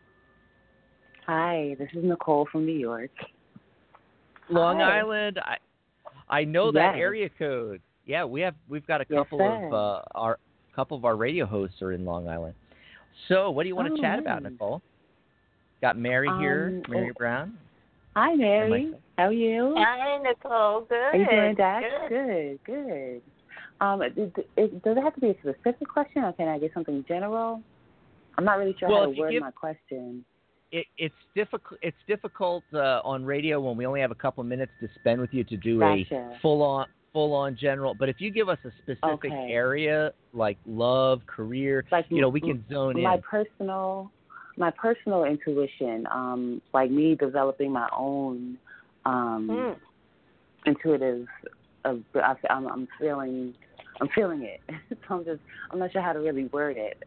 Hi, this is Nicole from New York. Long Hi. Island. I I know that Yes. area code. Yeah, we have we've got a Yes, couple sir. of uh, our couple of our radio hosts are in Long Island. So, what do you want to Oh, chat about, nice. Nicole? Got Mary here, Um, Mary oh. Brown. Hi, Mary. myself. How are you? Hi, Nicole. Good. Are you doing that? Good. Good, good. Um, it, it, does it have to be a specific question, or can I get something general? I'm not really sure Well, how if to you word give- my question. It, it's difficult. It's difficult uh, on radio when we only have a couple of minutes to spend with you to do Gotcha. a full on full on general. But if you give us a specific Okay. area like love, career, Like you know, we can zone my in. personal, my personal intuition, um, like me developing my own um, Mm. intuitive. Uh, I, I'm, I'm feeling, I'm feeling it. So I'm just, I'm not sure how to really word it.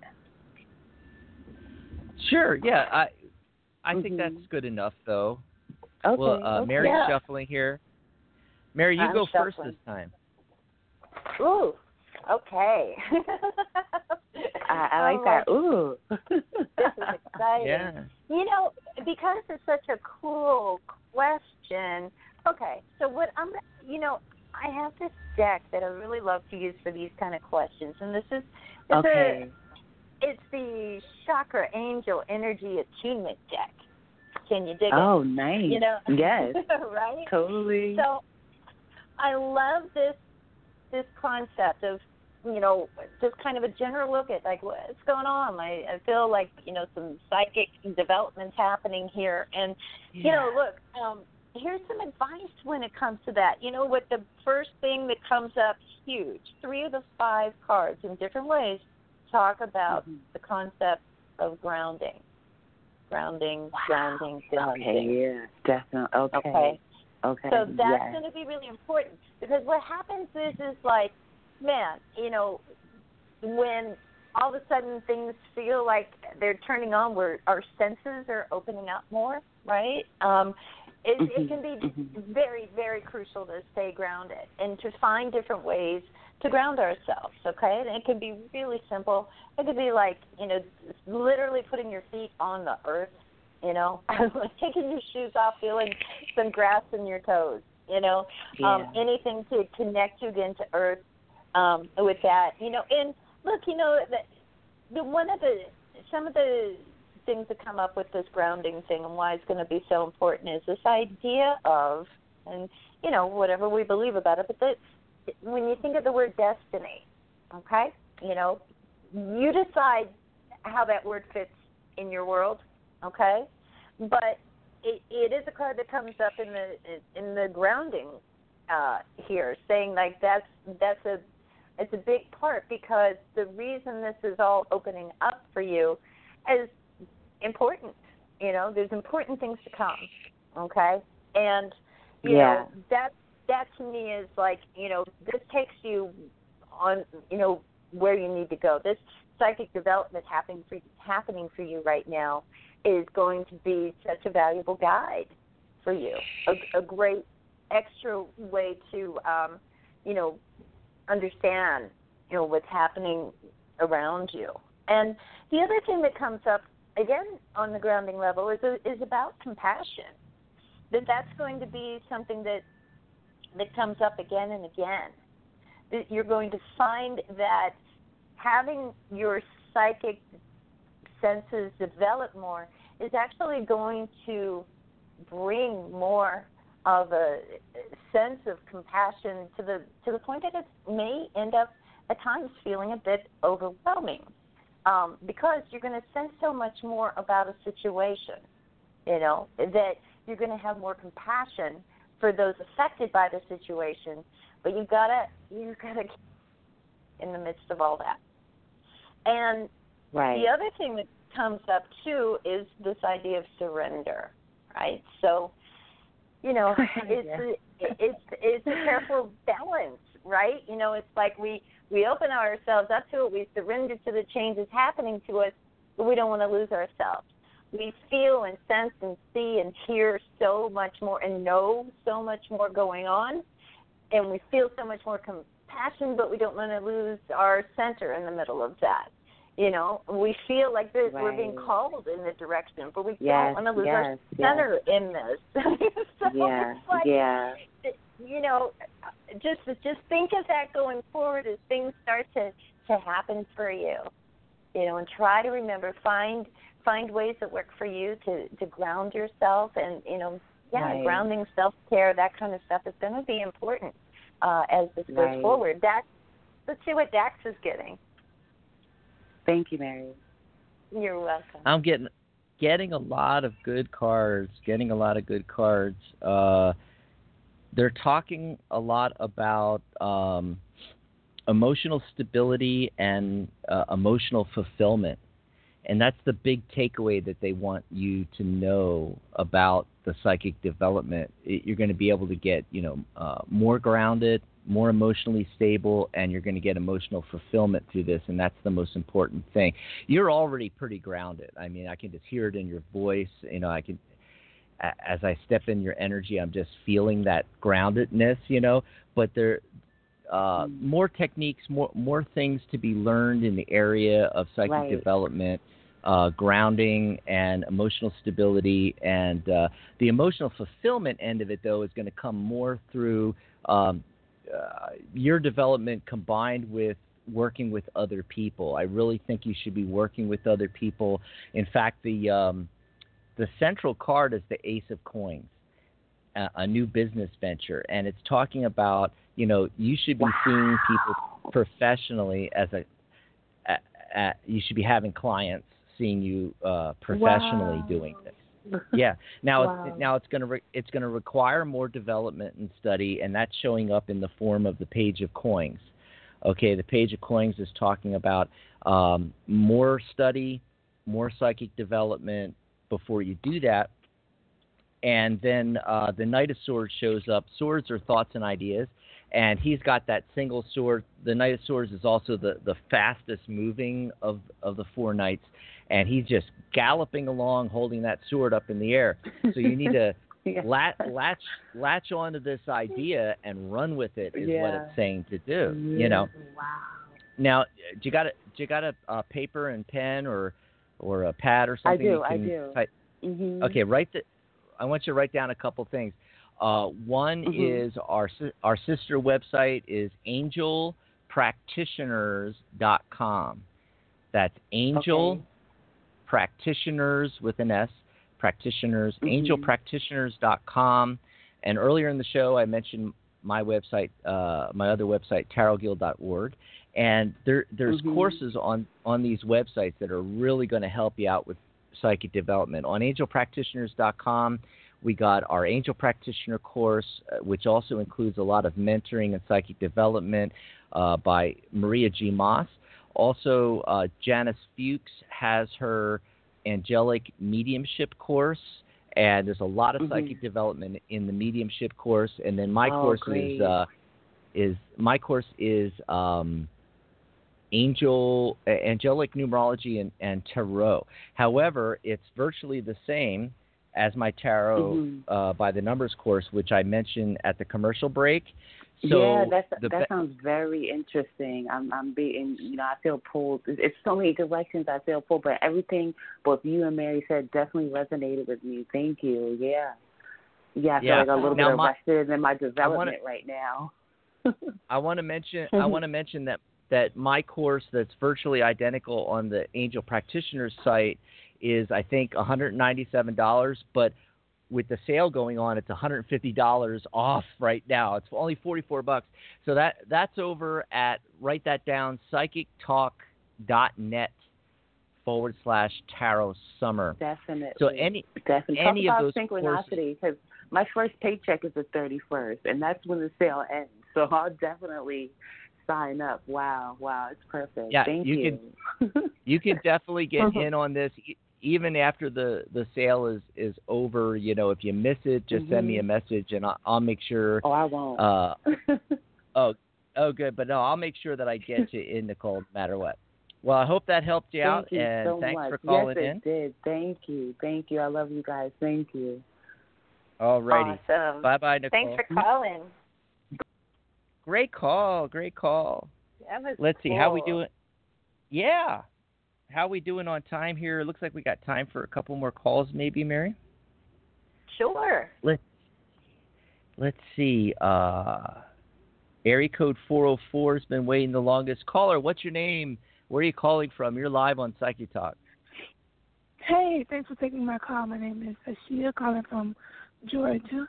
Sure. Yeah. I I think Mhm. that's good enough, though. Okay. Well, uh, okay. Mary's Yeah. shuffling here. Mary, you I'm go first shuffling. this time. Ooh. Okay. I, I like Oh, that. Ooh. This is exciting. Yeah. You know, because it's such a cool question. Okay, so what I'm, you know, I have this deck that I really love to use for these kind of questions, and this is it's Okay. a it's the Chakra Angel Energy Attunement deck. Can you dig it? Oh, nice. You know, Yes. right? Totally. So I love this this concept of, you know, just kind of a general look at like what's going on. I, I feel like, you know, some psychic developments happening here. And, you know, look, um, here's some advice when it comes to that. You know what, the first thing that comes up huge, three of the five cards in different ways talk about Mhm. the concept of grounding. Grounding, Wow. grounding, grounding. Okay, yeah, definitely. Okay. Okay. Okay. So that's yes. going to be really important because what happens is, is like, man, you know, when all of a sudden things feel like they're turning on, where our senses are opening up more, right? Um, it, Mhm, it can be mhm. very, very crucial to stay grounded and to find different ways to ground ourselves, okay? And it can be really simple. It could be like, you know, literally putting your feet on the earth, you know, like taking your shoes off, feeling some grass in your toes, you know, um, Yeah. anything to connect you again to earth um, with that, you know. And look, you know, the, the one of the some of the things that come up with this grounding thing and why it's going to be so important is this idea of, and you know, whatever we believe about it, but the, when you think of the word destiny, okay, you know, you decide how that word fits in your world, okay, but it, it is a card that comes up in the in the grounding uh, here, saying like that's that's a it's a big part because the reason this is all opening up for you is important. You know, there's important things to come, okay, and you Yeah. know that that to me is like, you know, this takes you on, you know, where you need to go. This psychic development happening for happening for you right now is going to be such a valuable guide for you, a, a great extra way to, um, you know, understand, you know, what's happening around you. And the other thing that comes up, again, on the grounding level is is about compassion. That that's going to be something that that comes up again and again. That you're going to find that having your psychic senses develop more is actually going to bring more of a sense of compassion to the to the point that it may end up at times feeling a bit overwhelming, um, because you're going to sense so much more about a situation, you know, that you're going to have more compassion for those affected by the situation, but you've got to you've got to in the midst of all that. And right. the other thing that comes up too is this idea of surrender, right? So, you know, it's yeah. a, it's it's a careful balance, right? You know, it's like we we open ourselves up to it, we surrender to the changes happening to us, but we don't want to lose ourselves. We feel and sense and see and hear so much more and know so much more going on, and we feel so much more compassion, but we don't want to lose our center in the middle of that. You know, we feel like this, right. we're being called in the direction, but we yes, don't want to lose yes, our center yes. in this. so yeah, it's like, yeah. you know, just just think of that going forward as things start to, to happen for you. You know, and try to remember, find find ways that work for you to, to ground yourself, and, you know, yeah, right. grounding, self-care, that kind of stuff is going to be important uh, as this goes right. forward. Dax, let's see what Dax is getting. Thank you, Mary. You're welcome. I'm getting getting a lot of good cards, getting a lot of good cards. Uh, they're talking a lot about um, emotional stability and uh, emotional fulfillment. And that's the big takeaway that they want you to know about the psychic development. It, you're going to be able to get, you know, uh, more grounded, more emotionally stable, and you're going to get emotional fulfillment through this, and that's the most important thing. You're already pretty grounded. I mean, I can just hear it in your voice. You know, I can, as I step in your energy, I'm just feeling that groundedness, you know, but there uh, more techniques, more more things to be learned in the area of psychic right. development, uh, grounding and emotional stability, and uh, the emotional fulfillment end of it, though, is going to come more through um, uh, your development combined with working with other people. I really think you should be working with other people. In fact, the um, the central card is the Ace of Coins, a, a new business venture, and it's talking about, you know, you should be wow. seeing people professionally as a, a, a you should be having clients seeing you uh, professionally wow. doing this. Yeah. Now wow. it's now it's going to re- it's going to require more development and study, and that's showing up in the form of the Page of Coins. Okay, the Page of Coins is talking about um, more study, more psychic development before you do that. And then uh, the Knight of Swords shows up. Swords are thoughts and ideas, and he's got that single sword. The Knight of Swords is also the, the fastest moving of, of the four knights, and he's just galloping along holding that sword up in the air. So you need to yeah. latch, latch latch onto this idea and run with it is yeah. what it's saying to do. Yeah. You know. Wow. Now, do you got a do you got a uh, paper and pen or or a pad or something? I do. You can I do. type? Mm-hmm. Okay, write the. I want you to write down a couple things. Uh, one mm-hmm. is our our sister website is angel practitioners dot com. That's Angel okay. Practitioners with an S, practitioners, mm-hmm. angel practitioners dot com. And earlier in the show, I mentioned my website, uh, my other website, tarot guild dot org. And there there's mm-hmm. courses on, on these websites that are really going to help you out with psychic development. On angel practitioners dot com, we got our Angel Practitioner course, uh, which also includes a lot of mentoring and psychic development uh, by Maria G. Moss. Also, uh, Janice Fuchs has her Angelic Mediumship course, and there's a lot of mm-hmm. psychic development in the mediumship course. And then my oh, course great. is uh, is my course is um, Angel uh, Angelic Numerology and, and Tarot. However, it's virtually the same as my Tarot mm-hmm. uh, by the Numbers course, which I mentioned at the commercial break. So yeah, that's the that be- sounds very interesting. I'm I'm being you know I feel pulled. It's, it's so many directions I feel pulled, but everything both you and Mary said definitely resonated with me. Thank you. Yeah, yeah. I feel Yeah. like a little Now bit my- arrested in my development wanna- right now. I want to mention I want to mention that that my course that's virtually identical on the Angel Practitioners site is I think one hundred ninety-seven dollars, but with the sale going on, it's one hundred fifty dollars off right now. It's only forty-four bucks. So that that's over at, write that down, psychictalk.net forward slash tarot summer. Definitely. So any Definitely. any Talk of about those synchronicity, because my first paycheck is the thirty-first, and that's when the sale ends. So I'll definitely sign up. Wow, wow, it's perfect. Yeah, Thank you you. Can, you can definitely get in on this. Even after the, the sale is, is over, you know, if you miss it, just mm-hmm. send me a message, and I'll, I'll make sure. Oh, I won't. Uh, oh, oh, good. But no, I'll make sure that I get you in, Nicole, no matter what. Well, I hope that helped you Thank out, you and so thanks much. for calling yes, in. Yes, it did. Thank you. Thank you. I love you guys. Thank you. All righty. Awesome. Bye-bye, Nicole. Thanks for calling. Great call. Great call. That was Let's cool. see. How we doing? Yeah. How we doing on time here? It looks like we got time for a couple more calls, maybe, Mary? Sure. Let's, let's see. Uh, area code four oh four has been waiting the longest. Caller, what's your name? Where are you calling from? You're live on Psychic Talk. Hey, thanks for taking my call. My name is Ashia, calling from Georgia.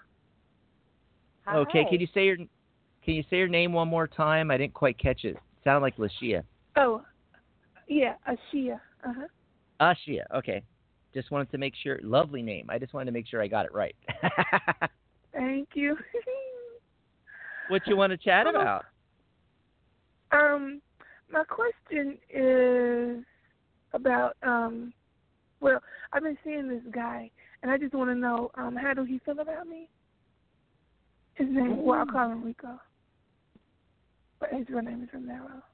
Hi. Okay, can you say your can you say your name one more time? I didn't quite catch it. Sound like Lashia. Oh, yeah, Ashia. Uh-huh. Ashia, okay. Just wanted to make sure. Lovely name. I just wanted to make sure I got it right. Thank you. What you want to chat about? Um, my question is about, um, well, I've been seeing this guy, and I just want to know, um, how do he feel about me? His name, well, I'll call him Rico. But his real name is Romero.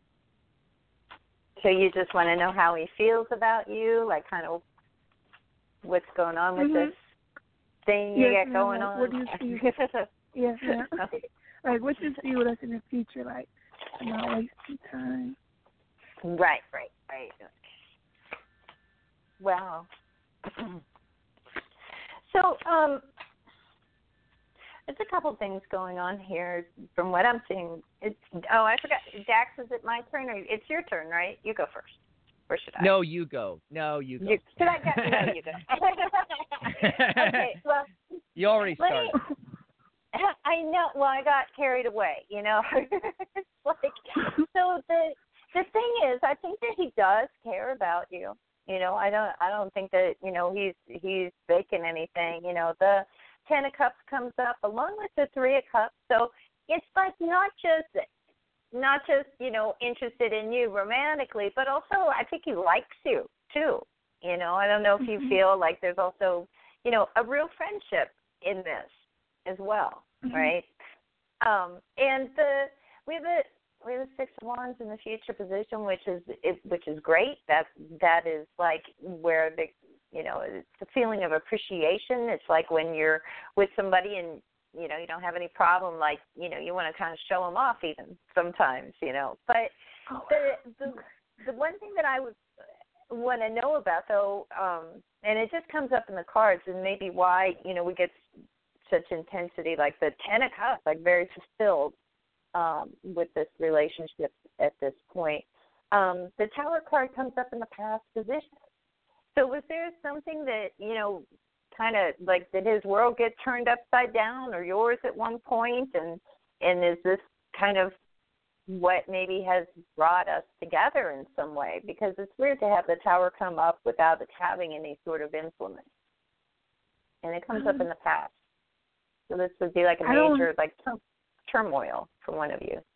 So you just want to know how he feels about you, like kind of what's going on with mm-hmm. this thing yes, you got ma'am. going like, on? What do you see? Yes, ma'am. Like, what do you see with us in the future? Like, am I wasting time? Right, right, right. Wow. So, um, there's a couple things going on here from what I'm seeing. It's, oh, I forgot. Dax, is it my turn? Or it's your turn, right? You go first. Or should I? No, you go. No, you go. You, should I go? No, you go. Okay, well. You already started. Me, I know. Well, I got carried away, you know. It's like, so the the thing is, I think that he does care about you. You know, I don't I don't think that, you know, he's he's faking anything. You know, the Ten of Cups comes up along with the Three of Cups. So it's like not just not just, you know, interested in you romantically, but also I think he likes you too. You know, I don't know if you feel like there's also, you know, a real friendship in this as well, mm-hmm. right? Um, and the we have a we have a Six of Wands in the future position, which is it, which is great. That that is like where the you know it's the feeling of appreciation. It's like when you're with somebody and you know you don't have any problem. Like you know you want to kind of show them off even sometimes. You know, but oh. the the the one thing that I would want to know about though, um, and it just comes up in the cards, and maybe why you know we get such intensity, like the Ten of Cups, like very fulfilled um, with this relationship at this point. Um, the Tower card comes up in the past position. So was there something that, you know, kind of like did his world get turned upside down or yours at one point? And, and is this kind of what maybe has brought us together in some way? Because it's weird to have the Tower come up without it having any sort of influence. And it comes um, up in the past. So this would be like a major, like, t- turmoil for one of you.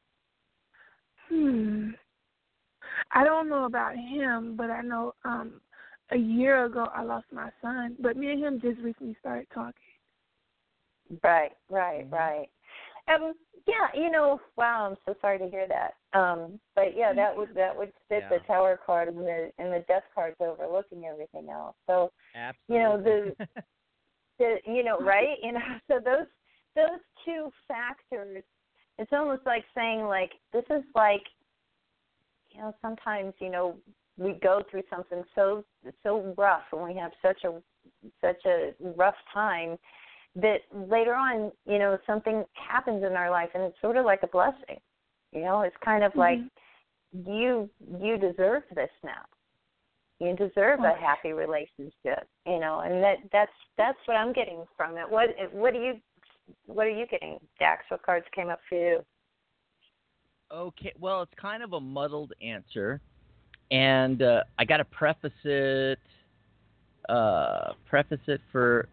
Hmm. I don't know about him, but I know um, a year ago I lost my son. But me and him just recently started talking. Right, right, right. Um, yeah, you know, wow, I'm so sorry to hear that. Um, but yeah, that would that would fit yeah. the Tower card and the and the Death card's overlooking everything else. So, absolutely. you know the. The, you know, right? You know, so those those two factors it's almost like saying, like, this is like, you know, sometimes, you know, we go through something so so rough and we have such a such a rough time that later on, you know, something happens in our life and it's sort of like a blessing. You know, it's kind of mm-hmm. like you you deserve this now. You deserve a happy relationship, you know, and that that's that's what I'm getting from it. What what do you what are you getting, Dax? What cards came up for you? Okay, well, it's kind of a muddled answer, and uh, I got to preface it. Uh, preface it for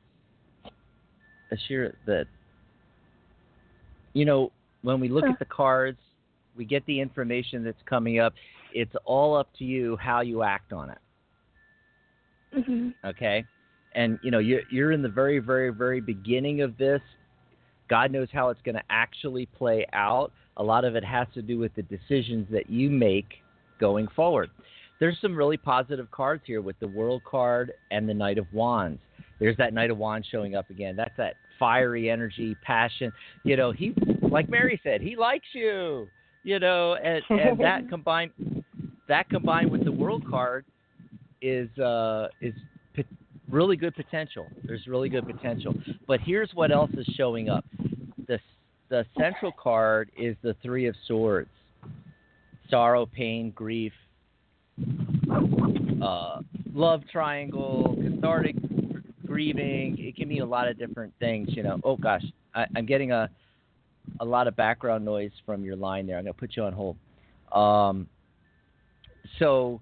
Ashira that, you know, when we look huh. at the cards, we get the information that's coming up. It's all up to you how you act on it. Mm-hmm. Okay, and you know you're you're in the very, very, very beginning of this. God knows how it's going to actually play out. A lot of it has to do with the decisions that you make going forward. There's some really positive cards here with the World card and the Knight of Wands. There's that Knight of Wands showing up again. That's that fiery energy, passion. You know, he, like Mary said, he likes you. You know, and, and that combined, that combined with the World card is uh, is p- really good potential. There's really good potential. But here's what else is showing up. The the central card is the Three of Swords. Sorrow, pain, grief, uh, love triangle, cathartic grieving. It can mean a lot of different things, you know. Oh gosh, I, I'm getting a a lot of background noise from your line there. I'm going to put you on hold. Um, so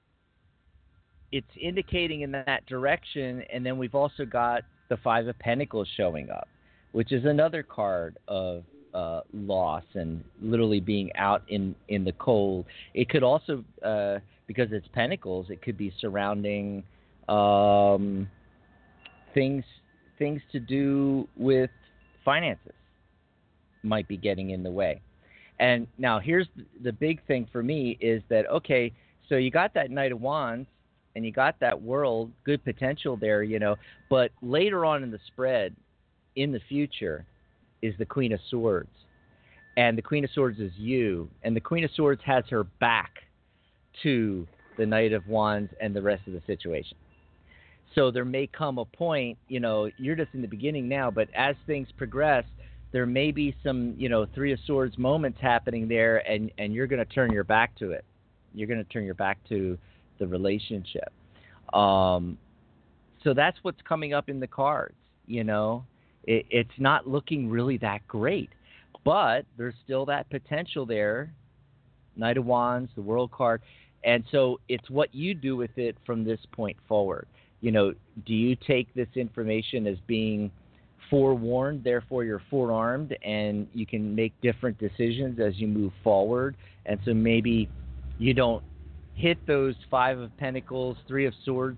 it's indicating in that direction, and then we've also got the Five of Pentacles showing up, which is another card of uh, loss and literally being out in, in the cold. It could also, uh, because it's Pentacles, it could be surrounding um, things things to do with finances might be getting in the way. And now here's the big thing for me is that, okay, so you got that Knight of Wands and you got that World, good potential there, you know, but later on in the spread, in the future, is the Queen of Swords. And the Queen of Swords is you. And the Queen of Swords has her back to the Knight of Wands and the rest of the situation. So there may come a point, you know, you're just in the beginning now, but as things progress, there may be some, you know, Three of Swords moments happening there, and, and you're going to turn your back to it. You're going to turn your back to the relationship. Um, so that's what's coming up in the cards, you know. It, it's not looking really that great, but there's still that potential there. Knight of Wands, the World card. And so it's what you do with it from this point forward. You know, do you take this information as being forewarned, therefore you're forearmed, and you can make different decisions as you move forward? And so maybe you don't hit those Five of Pentacles, Three of Swords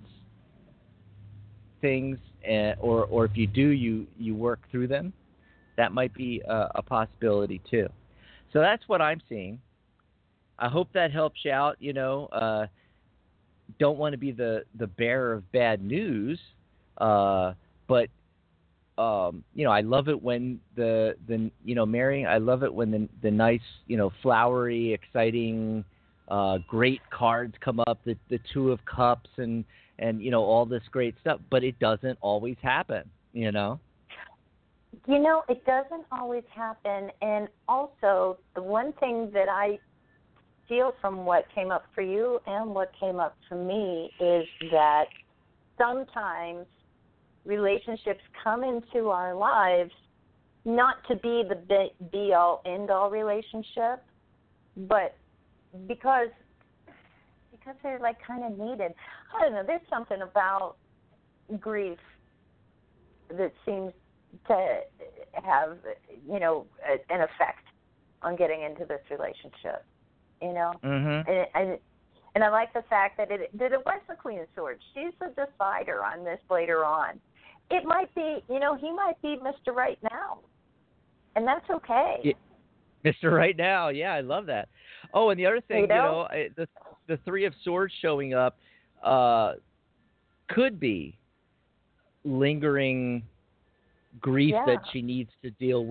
things, uh, or or if you do, you, you work through them. That might be a, a possibility too. So that's what I'm seeing. I hope that helps you out. You know, uh, don't want to be the, the bearer of bad news, uh, but Um, you know, I love it when the, the you know, Mary, I love it when the the nice, you know, flowery, exciting, uh, great cards come up, the the Two of Cups and, and, you know, all this great stuff, but it doesn't always happen, you know? You know, it doesn't always happen. And also, the one thing that I feel from what came up for you and what came up for me is that sometimes relationships come into our lives not to be the be-all, end-all relationship, but because because they're like kind of needed. I don't know. There's something about grief that seems to have, you know, a, an effect on getting into this relationship. You know, mm-hmm. and, and and I like the fact that it that it was the Queen of Swords. She's the decider on this later on. It might be, you know, he might be Mister Right now, and that's okay. Yeah. Mister Right now, yeah, I love that. Oh, and the other thing, you know, you know the the Three of Swords showing up uh, could be lingering grief yeah. that she needs to deal with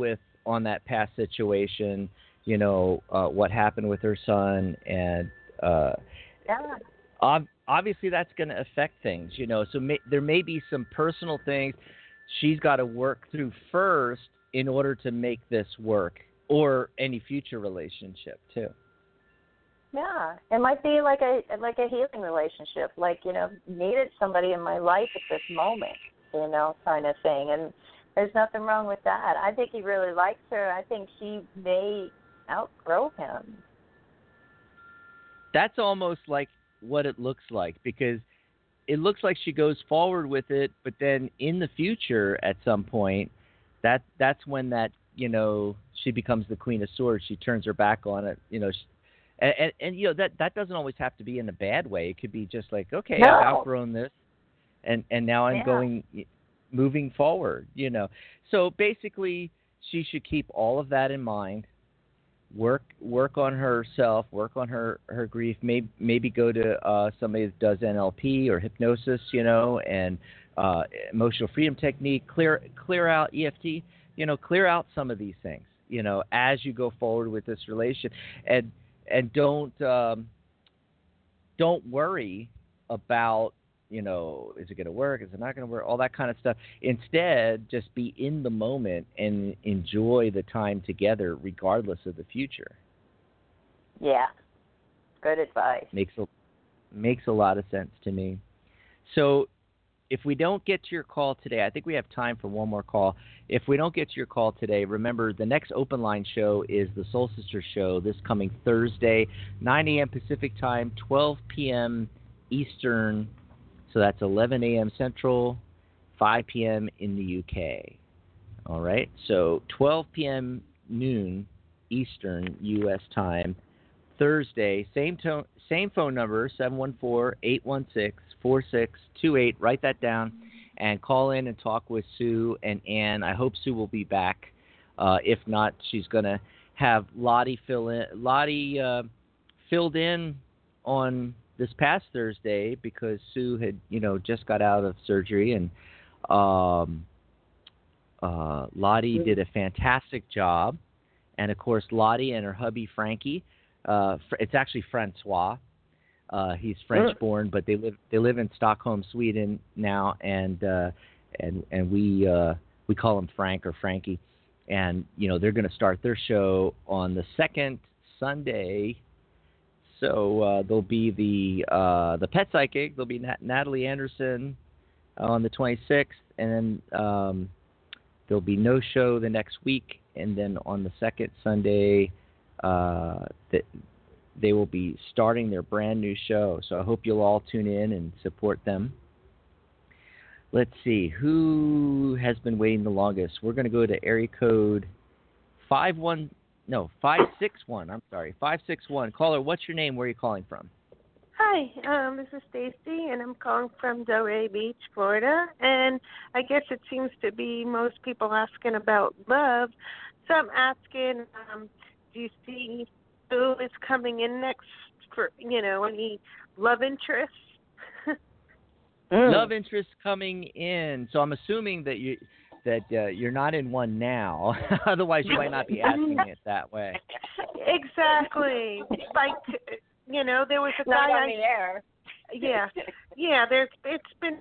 on that past situation, you know, uh, what happened with her son, and uh, Yeah. ob- obviously that's going to affect things, you know. So may- there may be some personal things she's got to work through first in order to make this work, or any future relationship too. Yeah, it might be like a like a healing relationship, like, you know, needed somebody in my life at this moment, you know, kind of thing. And there's nothing wrong with that. I think he really likes her. I think she may outgrow him. That's almost like what it looks like, because it looks like she goes forward with it, but then in the future at some point, that that's when that, you know, she becomes the Queen of Swords. She turns her back on it, you know, she, And, and, and you know that that doesn't always have to be in a bad way. It could be just like, okay, No. I've outgrown this, and and now I'm Yeah. going, moving forward. You know, so basically, she should keep all of that in mind. Work work on herself. Work on her, her grief. Maybe maybe go to uh, somebody that does N L P or hypnosis. You know, and uh, emotional freedom technique. Clear clear out E F T. You know, clear out some of these things. You know, as you go forward with this relation, and And don't um, don't worry about, you know, is it going to work? Is it not going to work? All that kind of stuff. Instead, just be in the moment and enjoy the time together, regardless of the future. Yeah, good advice. Makes a makes a lot of sense to me. So, if we don't get to your call today, I think we have time for one more call. If we don't get to your call today, remember the next Open Line show is the Soul Sisters show this coming Thursday, nine a.m. Pacific time, twelve p.m. Eastern. So that's eleven a.m. Central, five p.m. in the U K. All right. So twelve p.m. noon Eastern U S time, Thursday, same tone, same phone number, seven one four, eight one six, four six two eight. Write that down and call in and talk with Sue and Ann. I hope Sue will be back. Uh, if not, she's going to have Lottie fill in. Lottie uh, filled in on this past Thursday because Sue had, you know, just got out of surgery, and um, uh, Lottie did a fantastic job. And of course, Lottie and her hubby Frankie. Uh, it's actually Francois. Uh, he's French-born, but they live they live in Stockholm, Sweden now, and uh, and and we uh, we call him Frank or Frankie. And you know they're going to start their show on the second Sunday. So uh, there'll be the uh, the Pet Psychic. There'll be Nat- Natalie Anderson on the twenty-sixth, and then um, there'll be no show the next week. And then on the second Sunday, uh, that they will be starting their brand new show. So I hope you'll all tune in and support them. Let's see, who has been waiting the longest? We're going to go to area code five one, no, five six one. I'm sorry, five six one. Caller, what's your name? Where are you calling from? Hi, um, this is Stacy, and I'm calling from Delray Beach, Florida. And I guess it seems to be most people asking about love. So I'm asking, um, do you see who is coming in next for, you know, any love interests? Mm. Love interest coming in. So I'm assuming that you that uh, you're not in one now. Otherwise, you might not be asking it that way. Exactly. Like, you know, there was a Not guy on the air. Yeah, yeah. There's it's been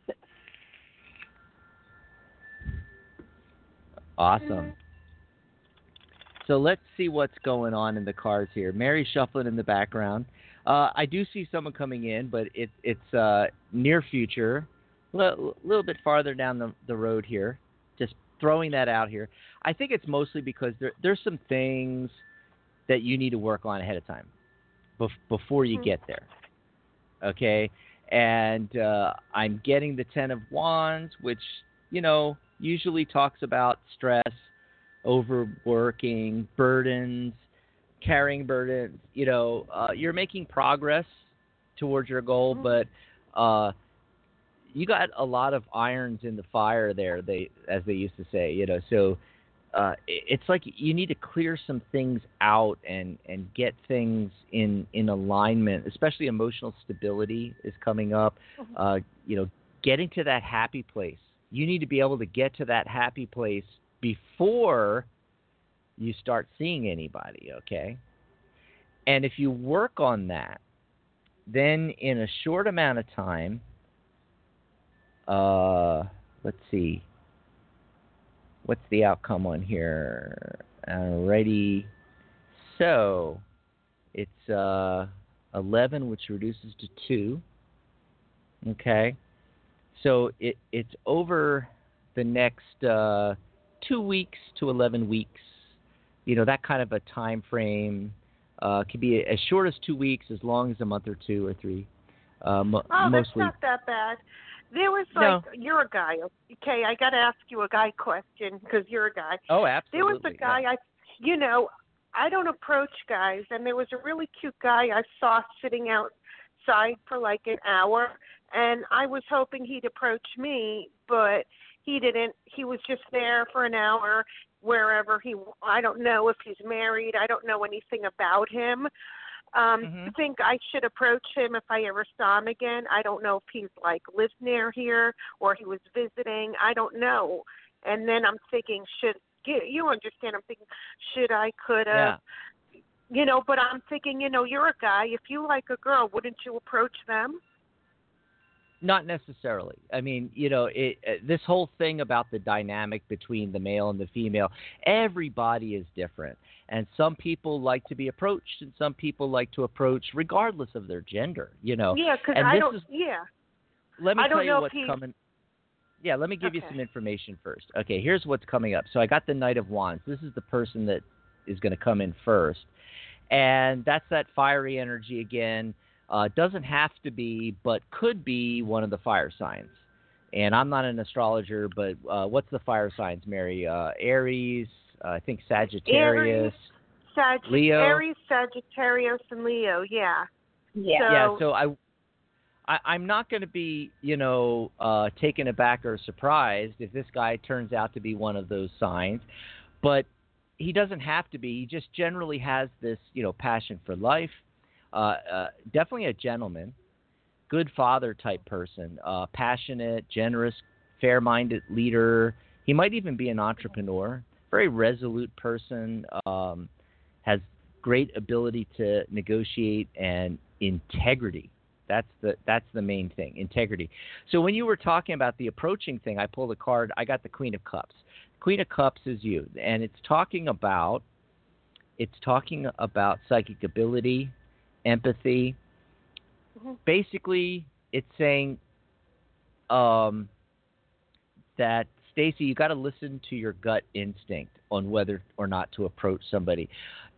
awesome. So let's see what's going on in the cards here. Mary's shuffling in the background. Uh, I do see someone coming in, but it, it's uh, near future, a L- little bit farther down the, the road here. Just throwing that out here. I think it's mostly because there, there's some things that you need to work on ahead of time bef- before you get there. Okay? And uh, I'm getting the Ten of Wands, which, you know, usually talks about stress, overworking, burdens, carrying burdens. You know, uh, you're making progress towards your goal, but uh, you got a lot of irons in the fire there, they as they used to say. You know, so uh, it's like you need to clear some things out and, and get things in in alignment. Especially emotional stability is coming up. Uh, you know, getting to that happy place. You need to be able to get to that happy place before you start seeing anybody, okay? And if you work on that, then in a short amount of time, uh, let's see, what's the outcome on here? Alrighty, so it's uh, eleven, which reduces to two. Okay, so it it's over the next uh, two weeks to eleven weeks. You know, that kind of a time frame. Uh, can be as short as two weeks, as long as a month or two or three. Uh, mo- oh, that's mostly. not that bad. There was like, No. you're a guy, okay? I got to ask you a guy question because you're a guy. Oh, absolutely. There was a guy, yeah. I, you know, I don't approach guys, and there was a really cute guy I saw sitting outside for like an hour, and I was hoping he'd approach me, but he didn't. He was just there for an hour. Wherever he, I don't know if he's married. I don't know anything about him. Um, Mm-hmm. I think I should approach him if I ever saw him again. I don't know if he's like lives near here or he was visiting. I don't know. And then I'm thinking, should you understand? I'm thinking, should I, could have, Yeah. you know? But I'm thinking, you know, you're a guy. If you like a girl, wouldn't you approach them? Not necessarily. I mean, you know, it, uh, this whole thing about the dynamic between the male and the female, everybody is different. And some people like to be approached, and some people like to approach regardless of their gender, you know. Yeah, because and I this don't, is, yeah. Let me I don't tell you know if what's he- coming. Yeah, let me give you Okay. some information first. Okay, here's what's coming up. So I got the Knight of Wands. This is the person that is going to come in first. And that's that fiery energy again. Uh, doesn't have to be, but could be one of the fire signs. And I'm not an astrologer, but uh, what's the fire signs, Mary? Uh, Aries, uh, I think Sagittarius, Aries, Sag- Leo. Aries, Sagittarius, and Leo, yeah. Yeah. So, Yeah, so I, I, I'm not going to be, you know, uh, taken aback or surprised if this guy turns out to be one of those signs. But he doesn't have to be. He just generally has this, you know, passion for life. Uh, uh, definitely a gentleman, good father type person, uh, passionate, generous, fair-minded leader. He might even be an entrepreneur, very resolute person, um, has great ability to negotiate and integrity. That's the that's the main thing, integrity. So when you were talking about the approaching thing, I pulled a card. I got the Queen of Cups. Queen of Cups is you, and it's talking about it's talking about psychic ability, empathy. Mm-hmm. Basically, it's saying um, that, Stacy, you got to listen to your gut instinct on whether or not to approach somebody.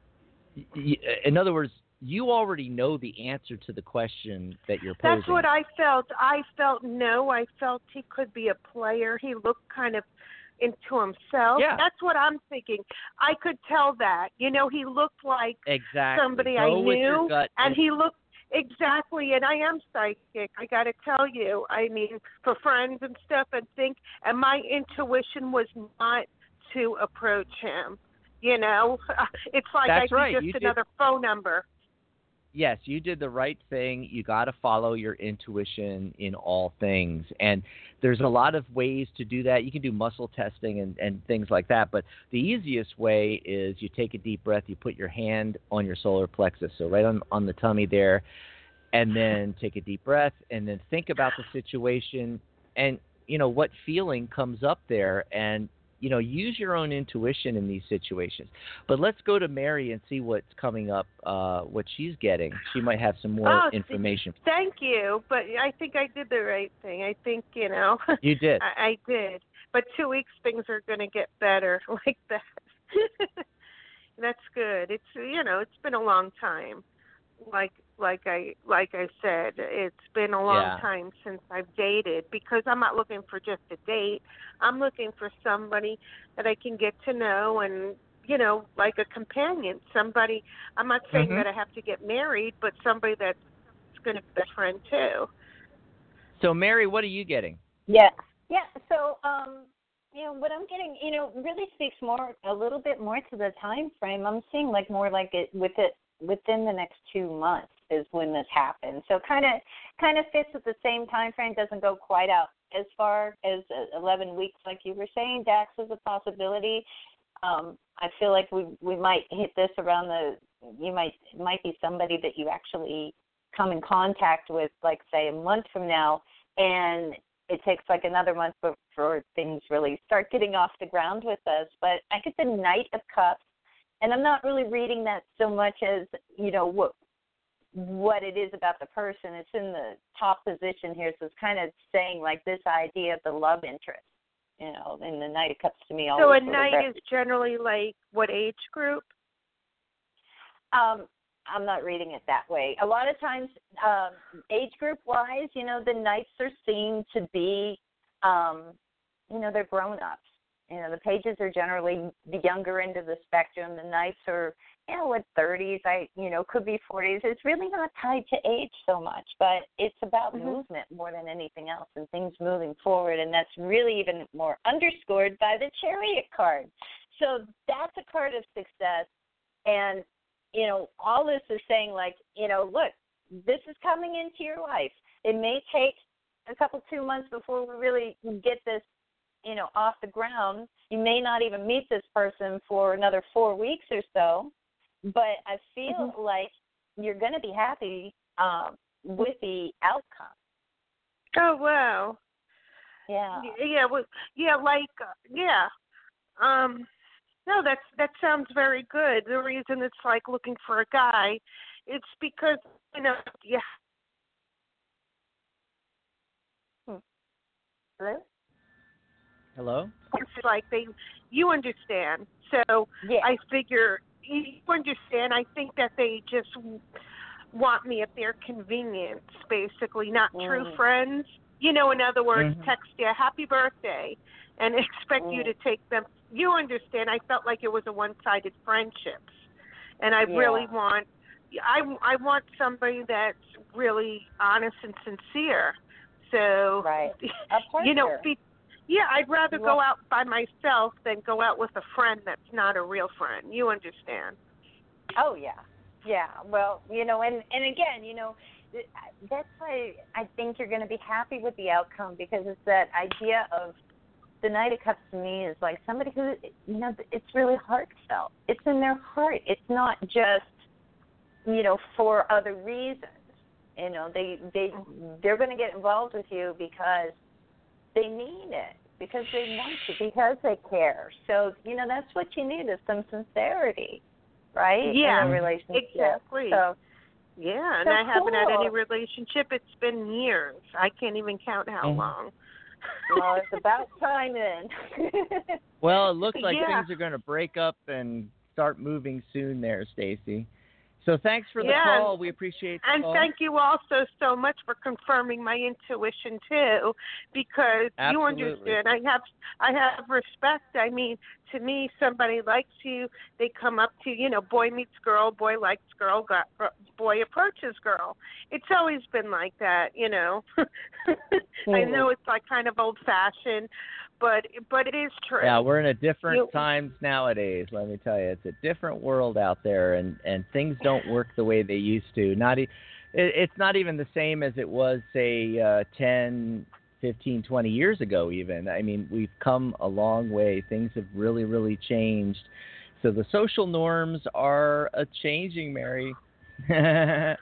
Y- In other words, you already know the answer to the question that you're posing. that's what I felt. I felt no. I felt he could be a player. He looked kind of into himself. Yeah. That's what I'm thinking. I could tell that. You know, he looked like Exactly. somebody Go I with your knew, gut and instinct. he looked exactly. And I am psychic. I got to tell you. I mean, for friends and stuff, and think. And my intuition was not to approach him. You know, it's like That's I'd right. be You just did- another phone number. Yes, you did the right thing. You got to follow your intuition in all things. And there's a lot of ways to do that. You can do muscle testing and, and things like that. But the easiest way is you take a deep breath, you put your hand on your solar plexus, so right on, on the tummy there, and then take a deep breath, and then think about the situation and, you know, what feeling comes up there. And, you know, use your own intuition in these situations. But let's go to Mary and see what's coming up, uh, what she's getting. She might have some more Oh, information. Thank you, but I think I did the right thing. I think, you know. You did. I, I did. But two weeks, things are going to get better like that. That's good. It's, you know, it's been a long time. Like like I like I said, it's been a long Yeah. time since I've dated, because I'm not looking for just a date. I'm looking for somebody that I can get to know and, you know, like a companion. Somebody, I'm not saying Mhm. that I have to get married, but somebody that's going to be a friend too. So, Mary, what are you getting? Yeah. Yeah. So, um, you know, what I'm getting, you know, really speaks more, a little bit more to the time frame. I'm seeing like more like it with it within the next two months is when this happens. So, kind of, kind of fits with the same time frame. Doesn't go quite out as far as eleven weeks, like you were saying. Dax is a possibility. um, I feel like we we might hit this around the. You might it might be somebody that you actually come in contact with, like say a month from now, and it takes like another month before things really start getting off the ground with us. But I get the Knight of Cups, and I'm not really reading that so much as, you know, what what it is about the person. It's in the top position here, so it's kind of saying like this idea of the love interest, you know, and the Knight of Cups to me always. So a sort of knight rep- is generally like what age group? Um, I'm not reading it that way. A lot of times, um, age group wise, you know, the Knights are seen to be, um, you know, they're grown ups. You know, the pages are generally the younger end of the spectrum. The Knights are, you know, what thirties, I, you know, could be forties. It's really not tied to age so much, but it's about mm-hmm. movement more than anything else and things moving forward. And that's really even more underscored by the Chariot card. So that's a card of success. And, you know, all this is saying, like, you know, look, this is coming into your life. It may take a couple, two months before we really get this, you know, off the ground. You may not even meet this person for another four weeks or so, but I feel mm-hmm. like you're going to be happy um, with the outcome. Oh, wow. Yeah. Yeah, well, yeah, like, uh, yeah. Um, no, that's that sounds very good. The reason it's like looking for a guy, it's because, you know, yeah. Hmm. Hello? Hello? It's like they, you understand. So yeah. I figure you understand. I think that they just want me at their convenience, basically, not mm. true friends. You know, in other words, mm-hmm. text you happy birthday and expect mm. you to take them. You understand. I felt like it was a one-sided friendships, and I yeah. really want, I, I want somebody that's really honest and sincere. So, right. you know, be, yeah, I'd rather go out by myself than go out with a friend that's not a real friend. You understand? Oh, yeah. Yeah. Well, you know, and, and again, you know, that's why I think you're going to be happy with the outcome, because it's that idea of the Knight of Cups to me is like somebody who, you know, it's really heartfelt. It's in their heart. It's not just, you know, for other reasons. You know, they, they, they're going to get involved with you because they mean it, because they want to, because they care. So, you know, that's what you need is some sincerity, right? Yeah, in a relationship. exactly. So, yeah, and so I haven't cool. had any relationship. It's been years. I can't even count how mm-hmm. long. Well, it's about time then. Well, it looks like yeah. things are going to break up and start moving soon there, Stacy. So thanks for the yeah, call. We appreciate the And call. thank you also so much for confirming my intuition too, because Absolutely. you understand. I have I have respect. I mean, to me, somebody likes you, they come up to you. You know, boy meets girl, boy likes girl, boy approaches girl. It's always been like that, you know. mm-hmm. I know it's like kind of old fashioned. But but it is true. Yeah, we're in a different you, times nowadays. Let me tell you, it's a different world out there, and, and things don't work the way they used to. Not e- it, it's not even the same as it was, say, uh, ten, fifteen, twenty years ago. Even I mean, we've come a long way. Things have really, really changed. So the social norms are a changing, Mary. Yeah.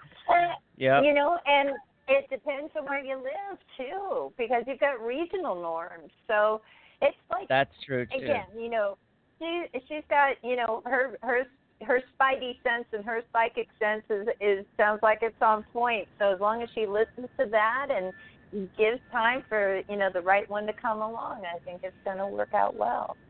You know, and it depends on where you live, too, because you've got regional norms. So it's like, that's true, too. Again, you know, she, she's got, you know, her her her spidey sense and her psychic sense is, is sounds like it's on point. So as long as she listens to that and gives time for, you know, the right one to come along, I think it's going to work out well.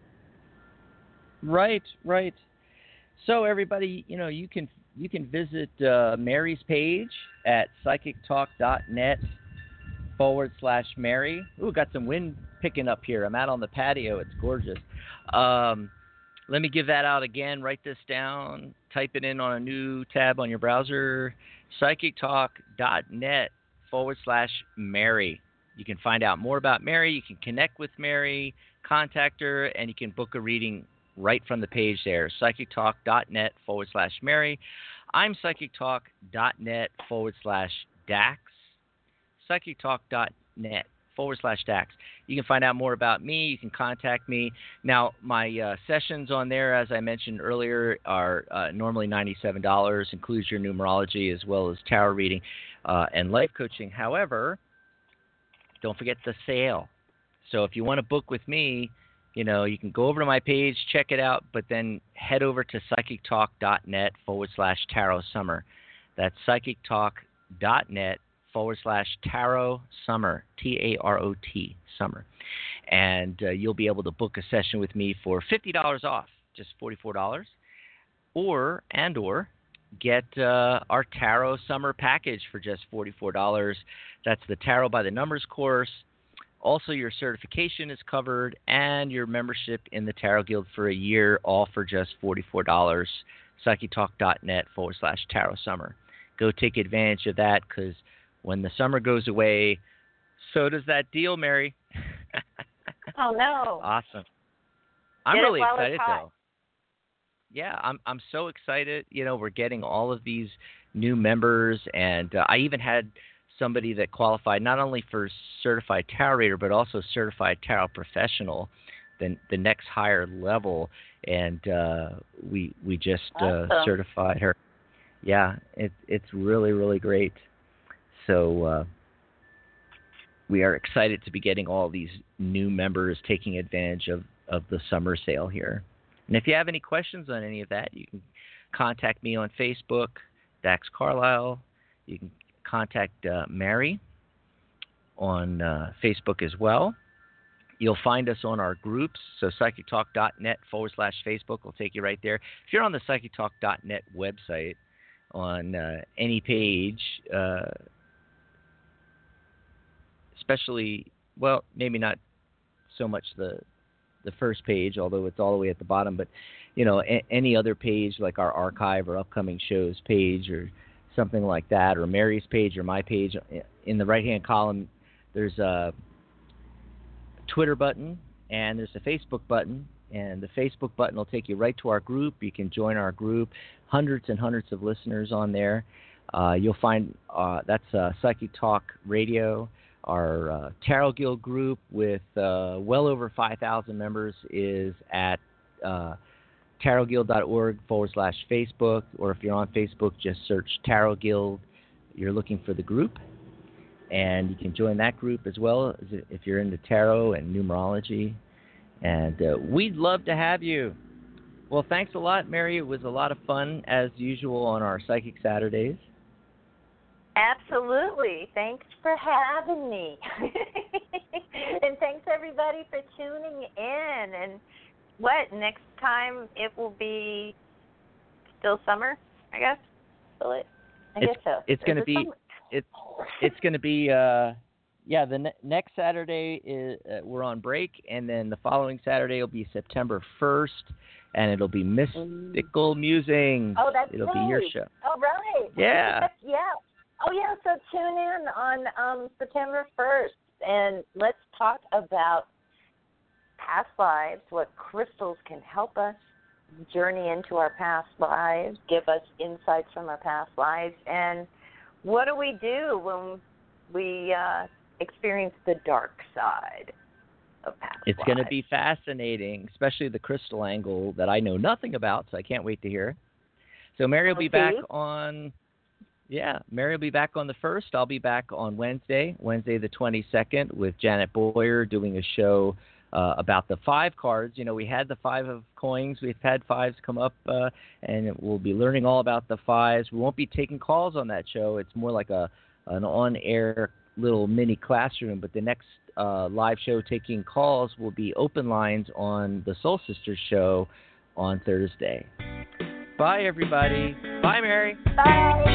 Right, right. So everybody, you know, you can you can visit uh, Mary's page at psychictalk.net forward slash Mary. Ooh, got some wind picking up here. I'm out on the patio. It's gorgeous. Um, let me give that out again. Write this down. Type it in on a new tab on your browser. psychictalk.net forward slash Mary. You can find out more about Mary. You can connect with Mary, contact her, and you can book a reading right from the page there, psychictalk.net forward slash Mary. I'm psychictalk.net forward slash Dax, psychictalk.net forward slash Dax. You can find out more about me. You can contact me. Now, my uh, sessions on there, as I mentioned earlier, are uh, normally ninety-seven dollars, includes your numerology as well as tarot reading uh, and life coaching. However, don't forget the sale. So if you want to book with me, you know, you can go over to my page, check it out, but then head over to psychictalk.net forward slash tarot summer. That's psychictalk.net forward slash tarot summer, T A R O T, summer. And uh, you'll be able to book a session with me for fifty dollars off, just forty-four dollars, or and or get uh, our Tarot Summer package for just forty-four dollars. That's the Tarot by the Numbers course. Also, your certification is covered, and your membership in the Tarot Guild for a year, all for just forty-four dollars. psychictalk.net forward slash tarot summer. Go take advantage of that, because when the summer goes away, so does that deal, Mary. Oh, no. Awesome. I'm Get it really while it's excited, hot. though. Yeah, I'm I'm so excited. You know, we're getting all of these new members, and uh, I even had somebody that qualified not only for certified tarot reader, but also certified tarot professional, the the next higher level, and uh, we we just uh, Awesome. certified her. Yeah, it, it's really, really great. So uh, we are excited to be getting all these new members taking advantage of, of the summer sale here. And if you have any questions on any of that, you can contact me on Facebook, Dax Carlisle. You can contact uh, Mary on uh, Facebook as well. You'll find us on our groups, so psychictalk.net forward slash Facebook will take you right there. If you're on the psychictalk.net website, on uh, any page, uh, especially, well, maybe not so much the the first page, although it's all the way at the bottom, but, you know, a- any other page, like our archive or upcoming shows page or something like that, or Mary's page or my page, in the right-hand column, there's a Twitter button and there's a Facebook button. And the Facebook button will take you right to our group. You can join our group. Hundreds and hundreds of listeners on there. Uh, you'll find uh, that's uh, Psychic Talk Radio. Our uh, Tarot Guild group with uh, well over five thousand members is at uh, tarotguild.org forward slash Facebook. Or if you're on Facebook, just search Tarot Guild. You're looking for the group. And you can join that group as well if you're into tarot and numerology. And uh, we'd love to have you. Well, thanks a lot, Mary. It was a lot of fun, as usual, on our Psychic Saturdays. Absolutely. Thanks for having me. And thanks, everybody, for tuning in. And what, next time it will be still summer, I guess? Will it? I it's, guess so. It's going to be, it's, it's going to be, uh, yeah, the ne- next Saturday is uh, we're on break, and then the following Saturday will be September first, and it'll be Mystical Musings. Oh, that's It'll right. be your show. Oh, right. Yeah. Yeah. Oh, yeah, so tune in on um, September first, and let's talk about past lives, what crystals can help us journey into our past lives, give us insights from our past lives, and what do we do when we uh, experience the dark side of past It's lives? going to be fascinating, especially the crystal angle that I know nothing about, so I can't wait to hear. So Mary will be Okay. back on, yeah, Mary will be back on the first. I'll be back on Wednesday, Wednesday the twenty-second, with Janet Boyer doing a show uh, about the five cards. You know, we had the five of coins. We've had fives come up, uh, and we'll be learning all about the fives. We won't be taking calls on that show. It's more like a an on-air little mini classroom, but the next uh, live show taking calls will be open lines on the Soul Sisters show on Thursday. Bye, everybody. Bye, Mary. Bye.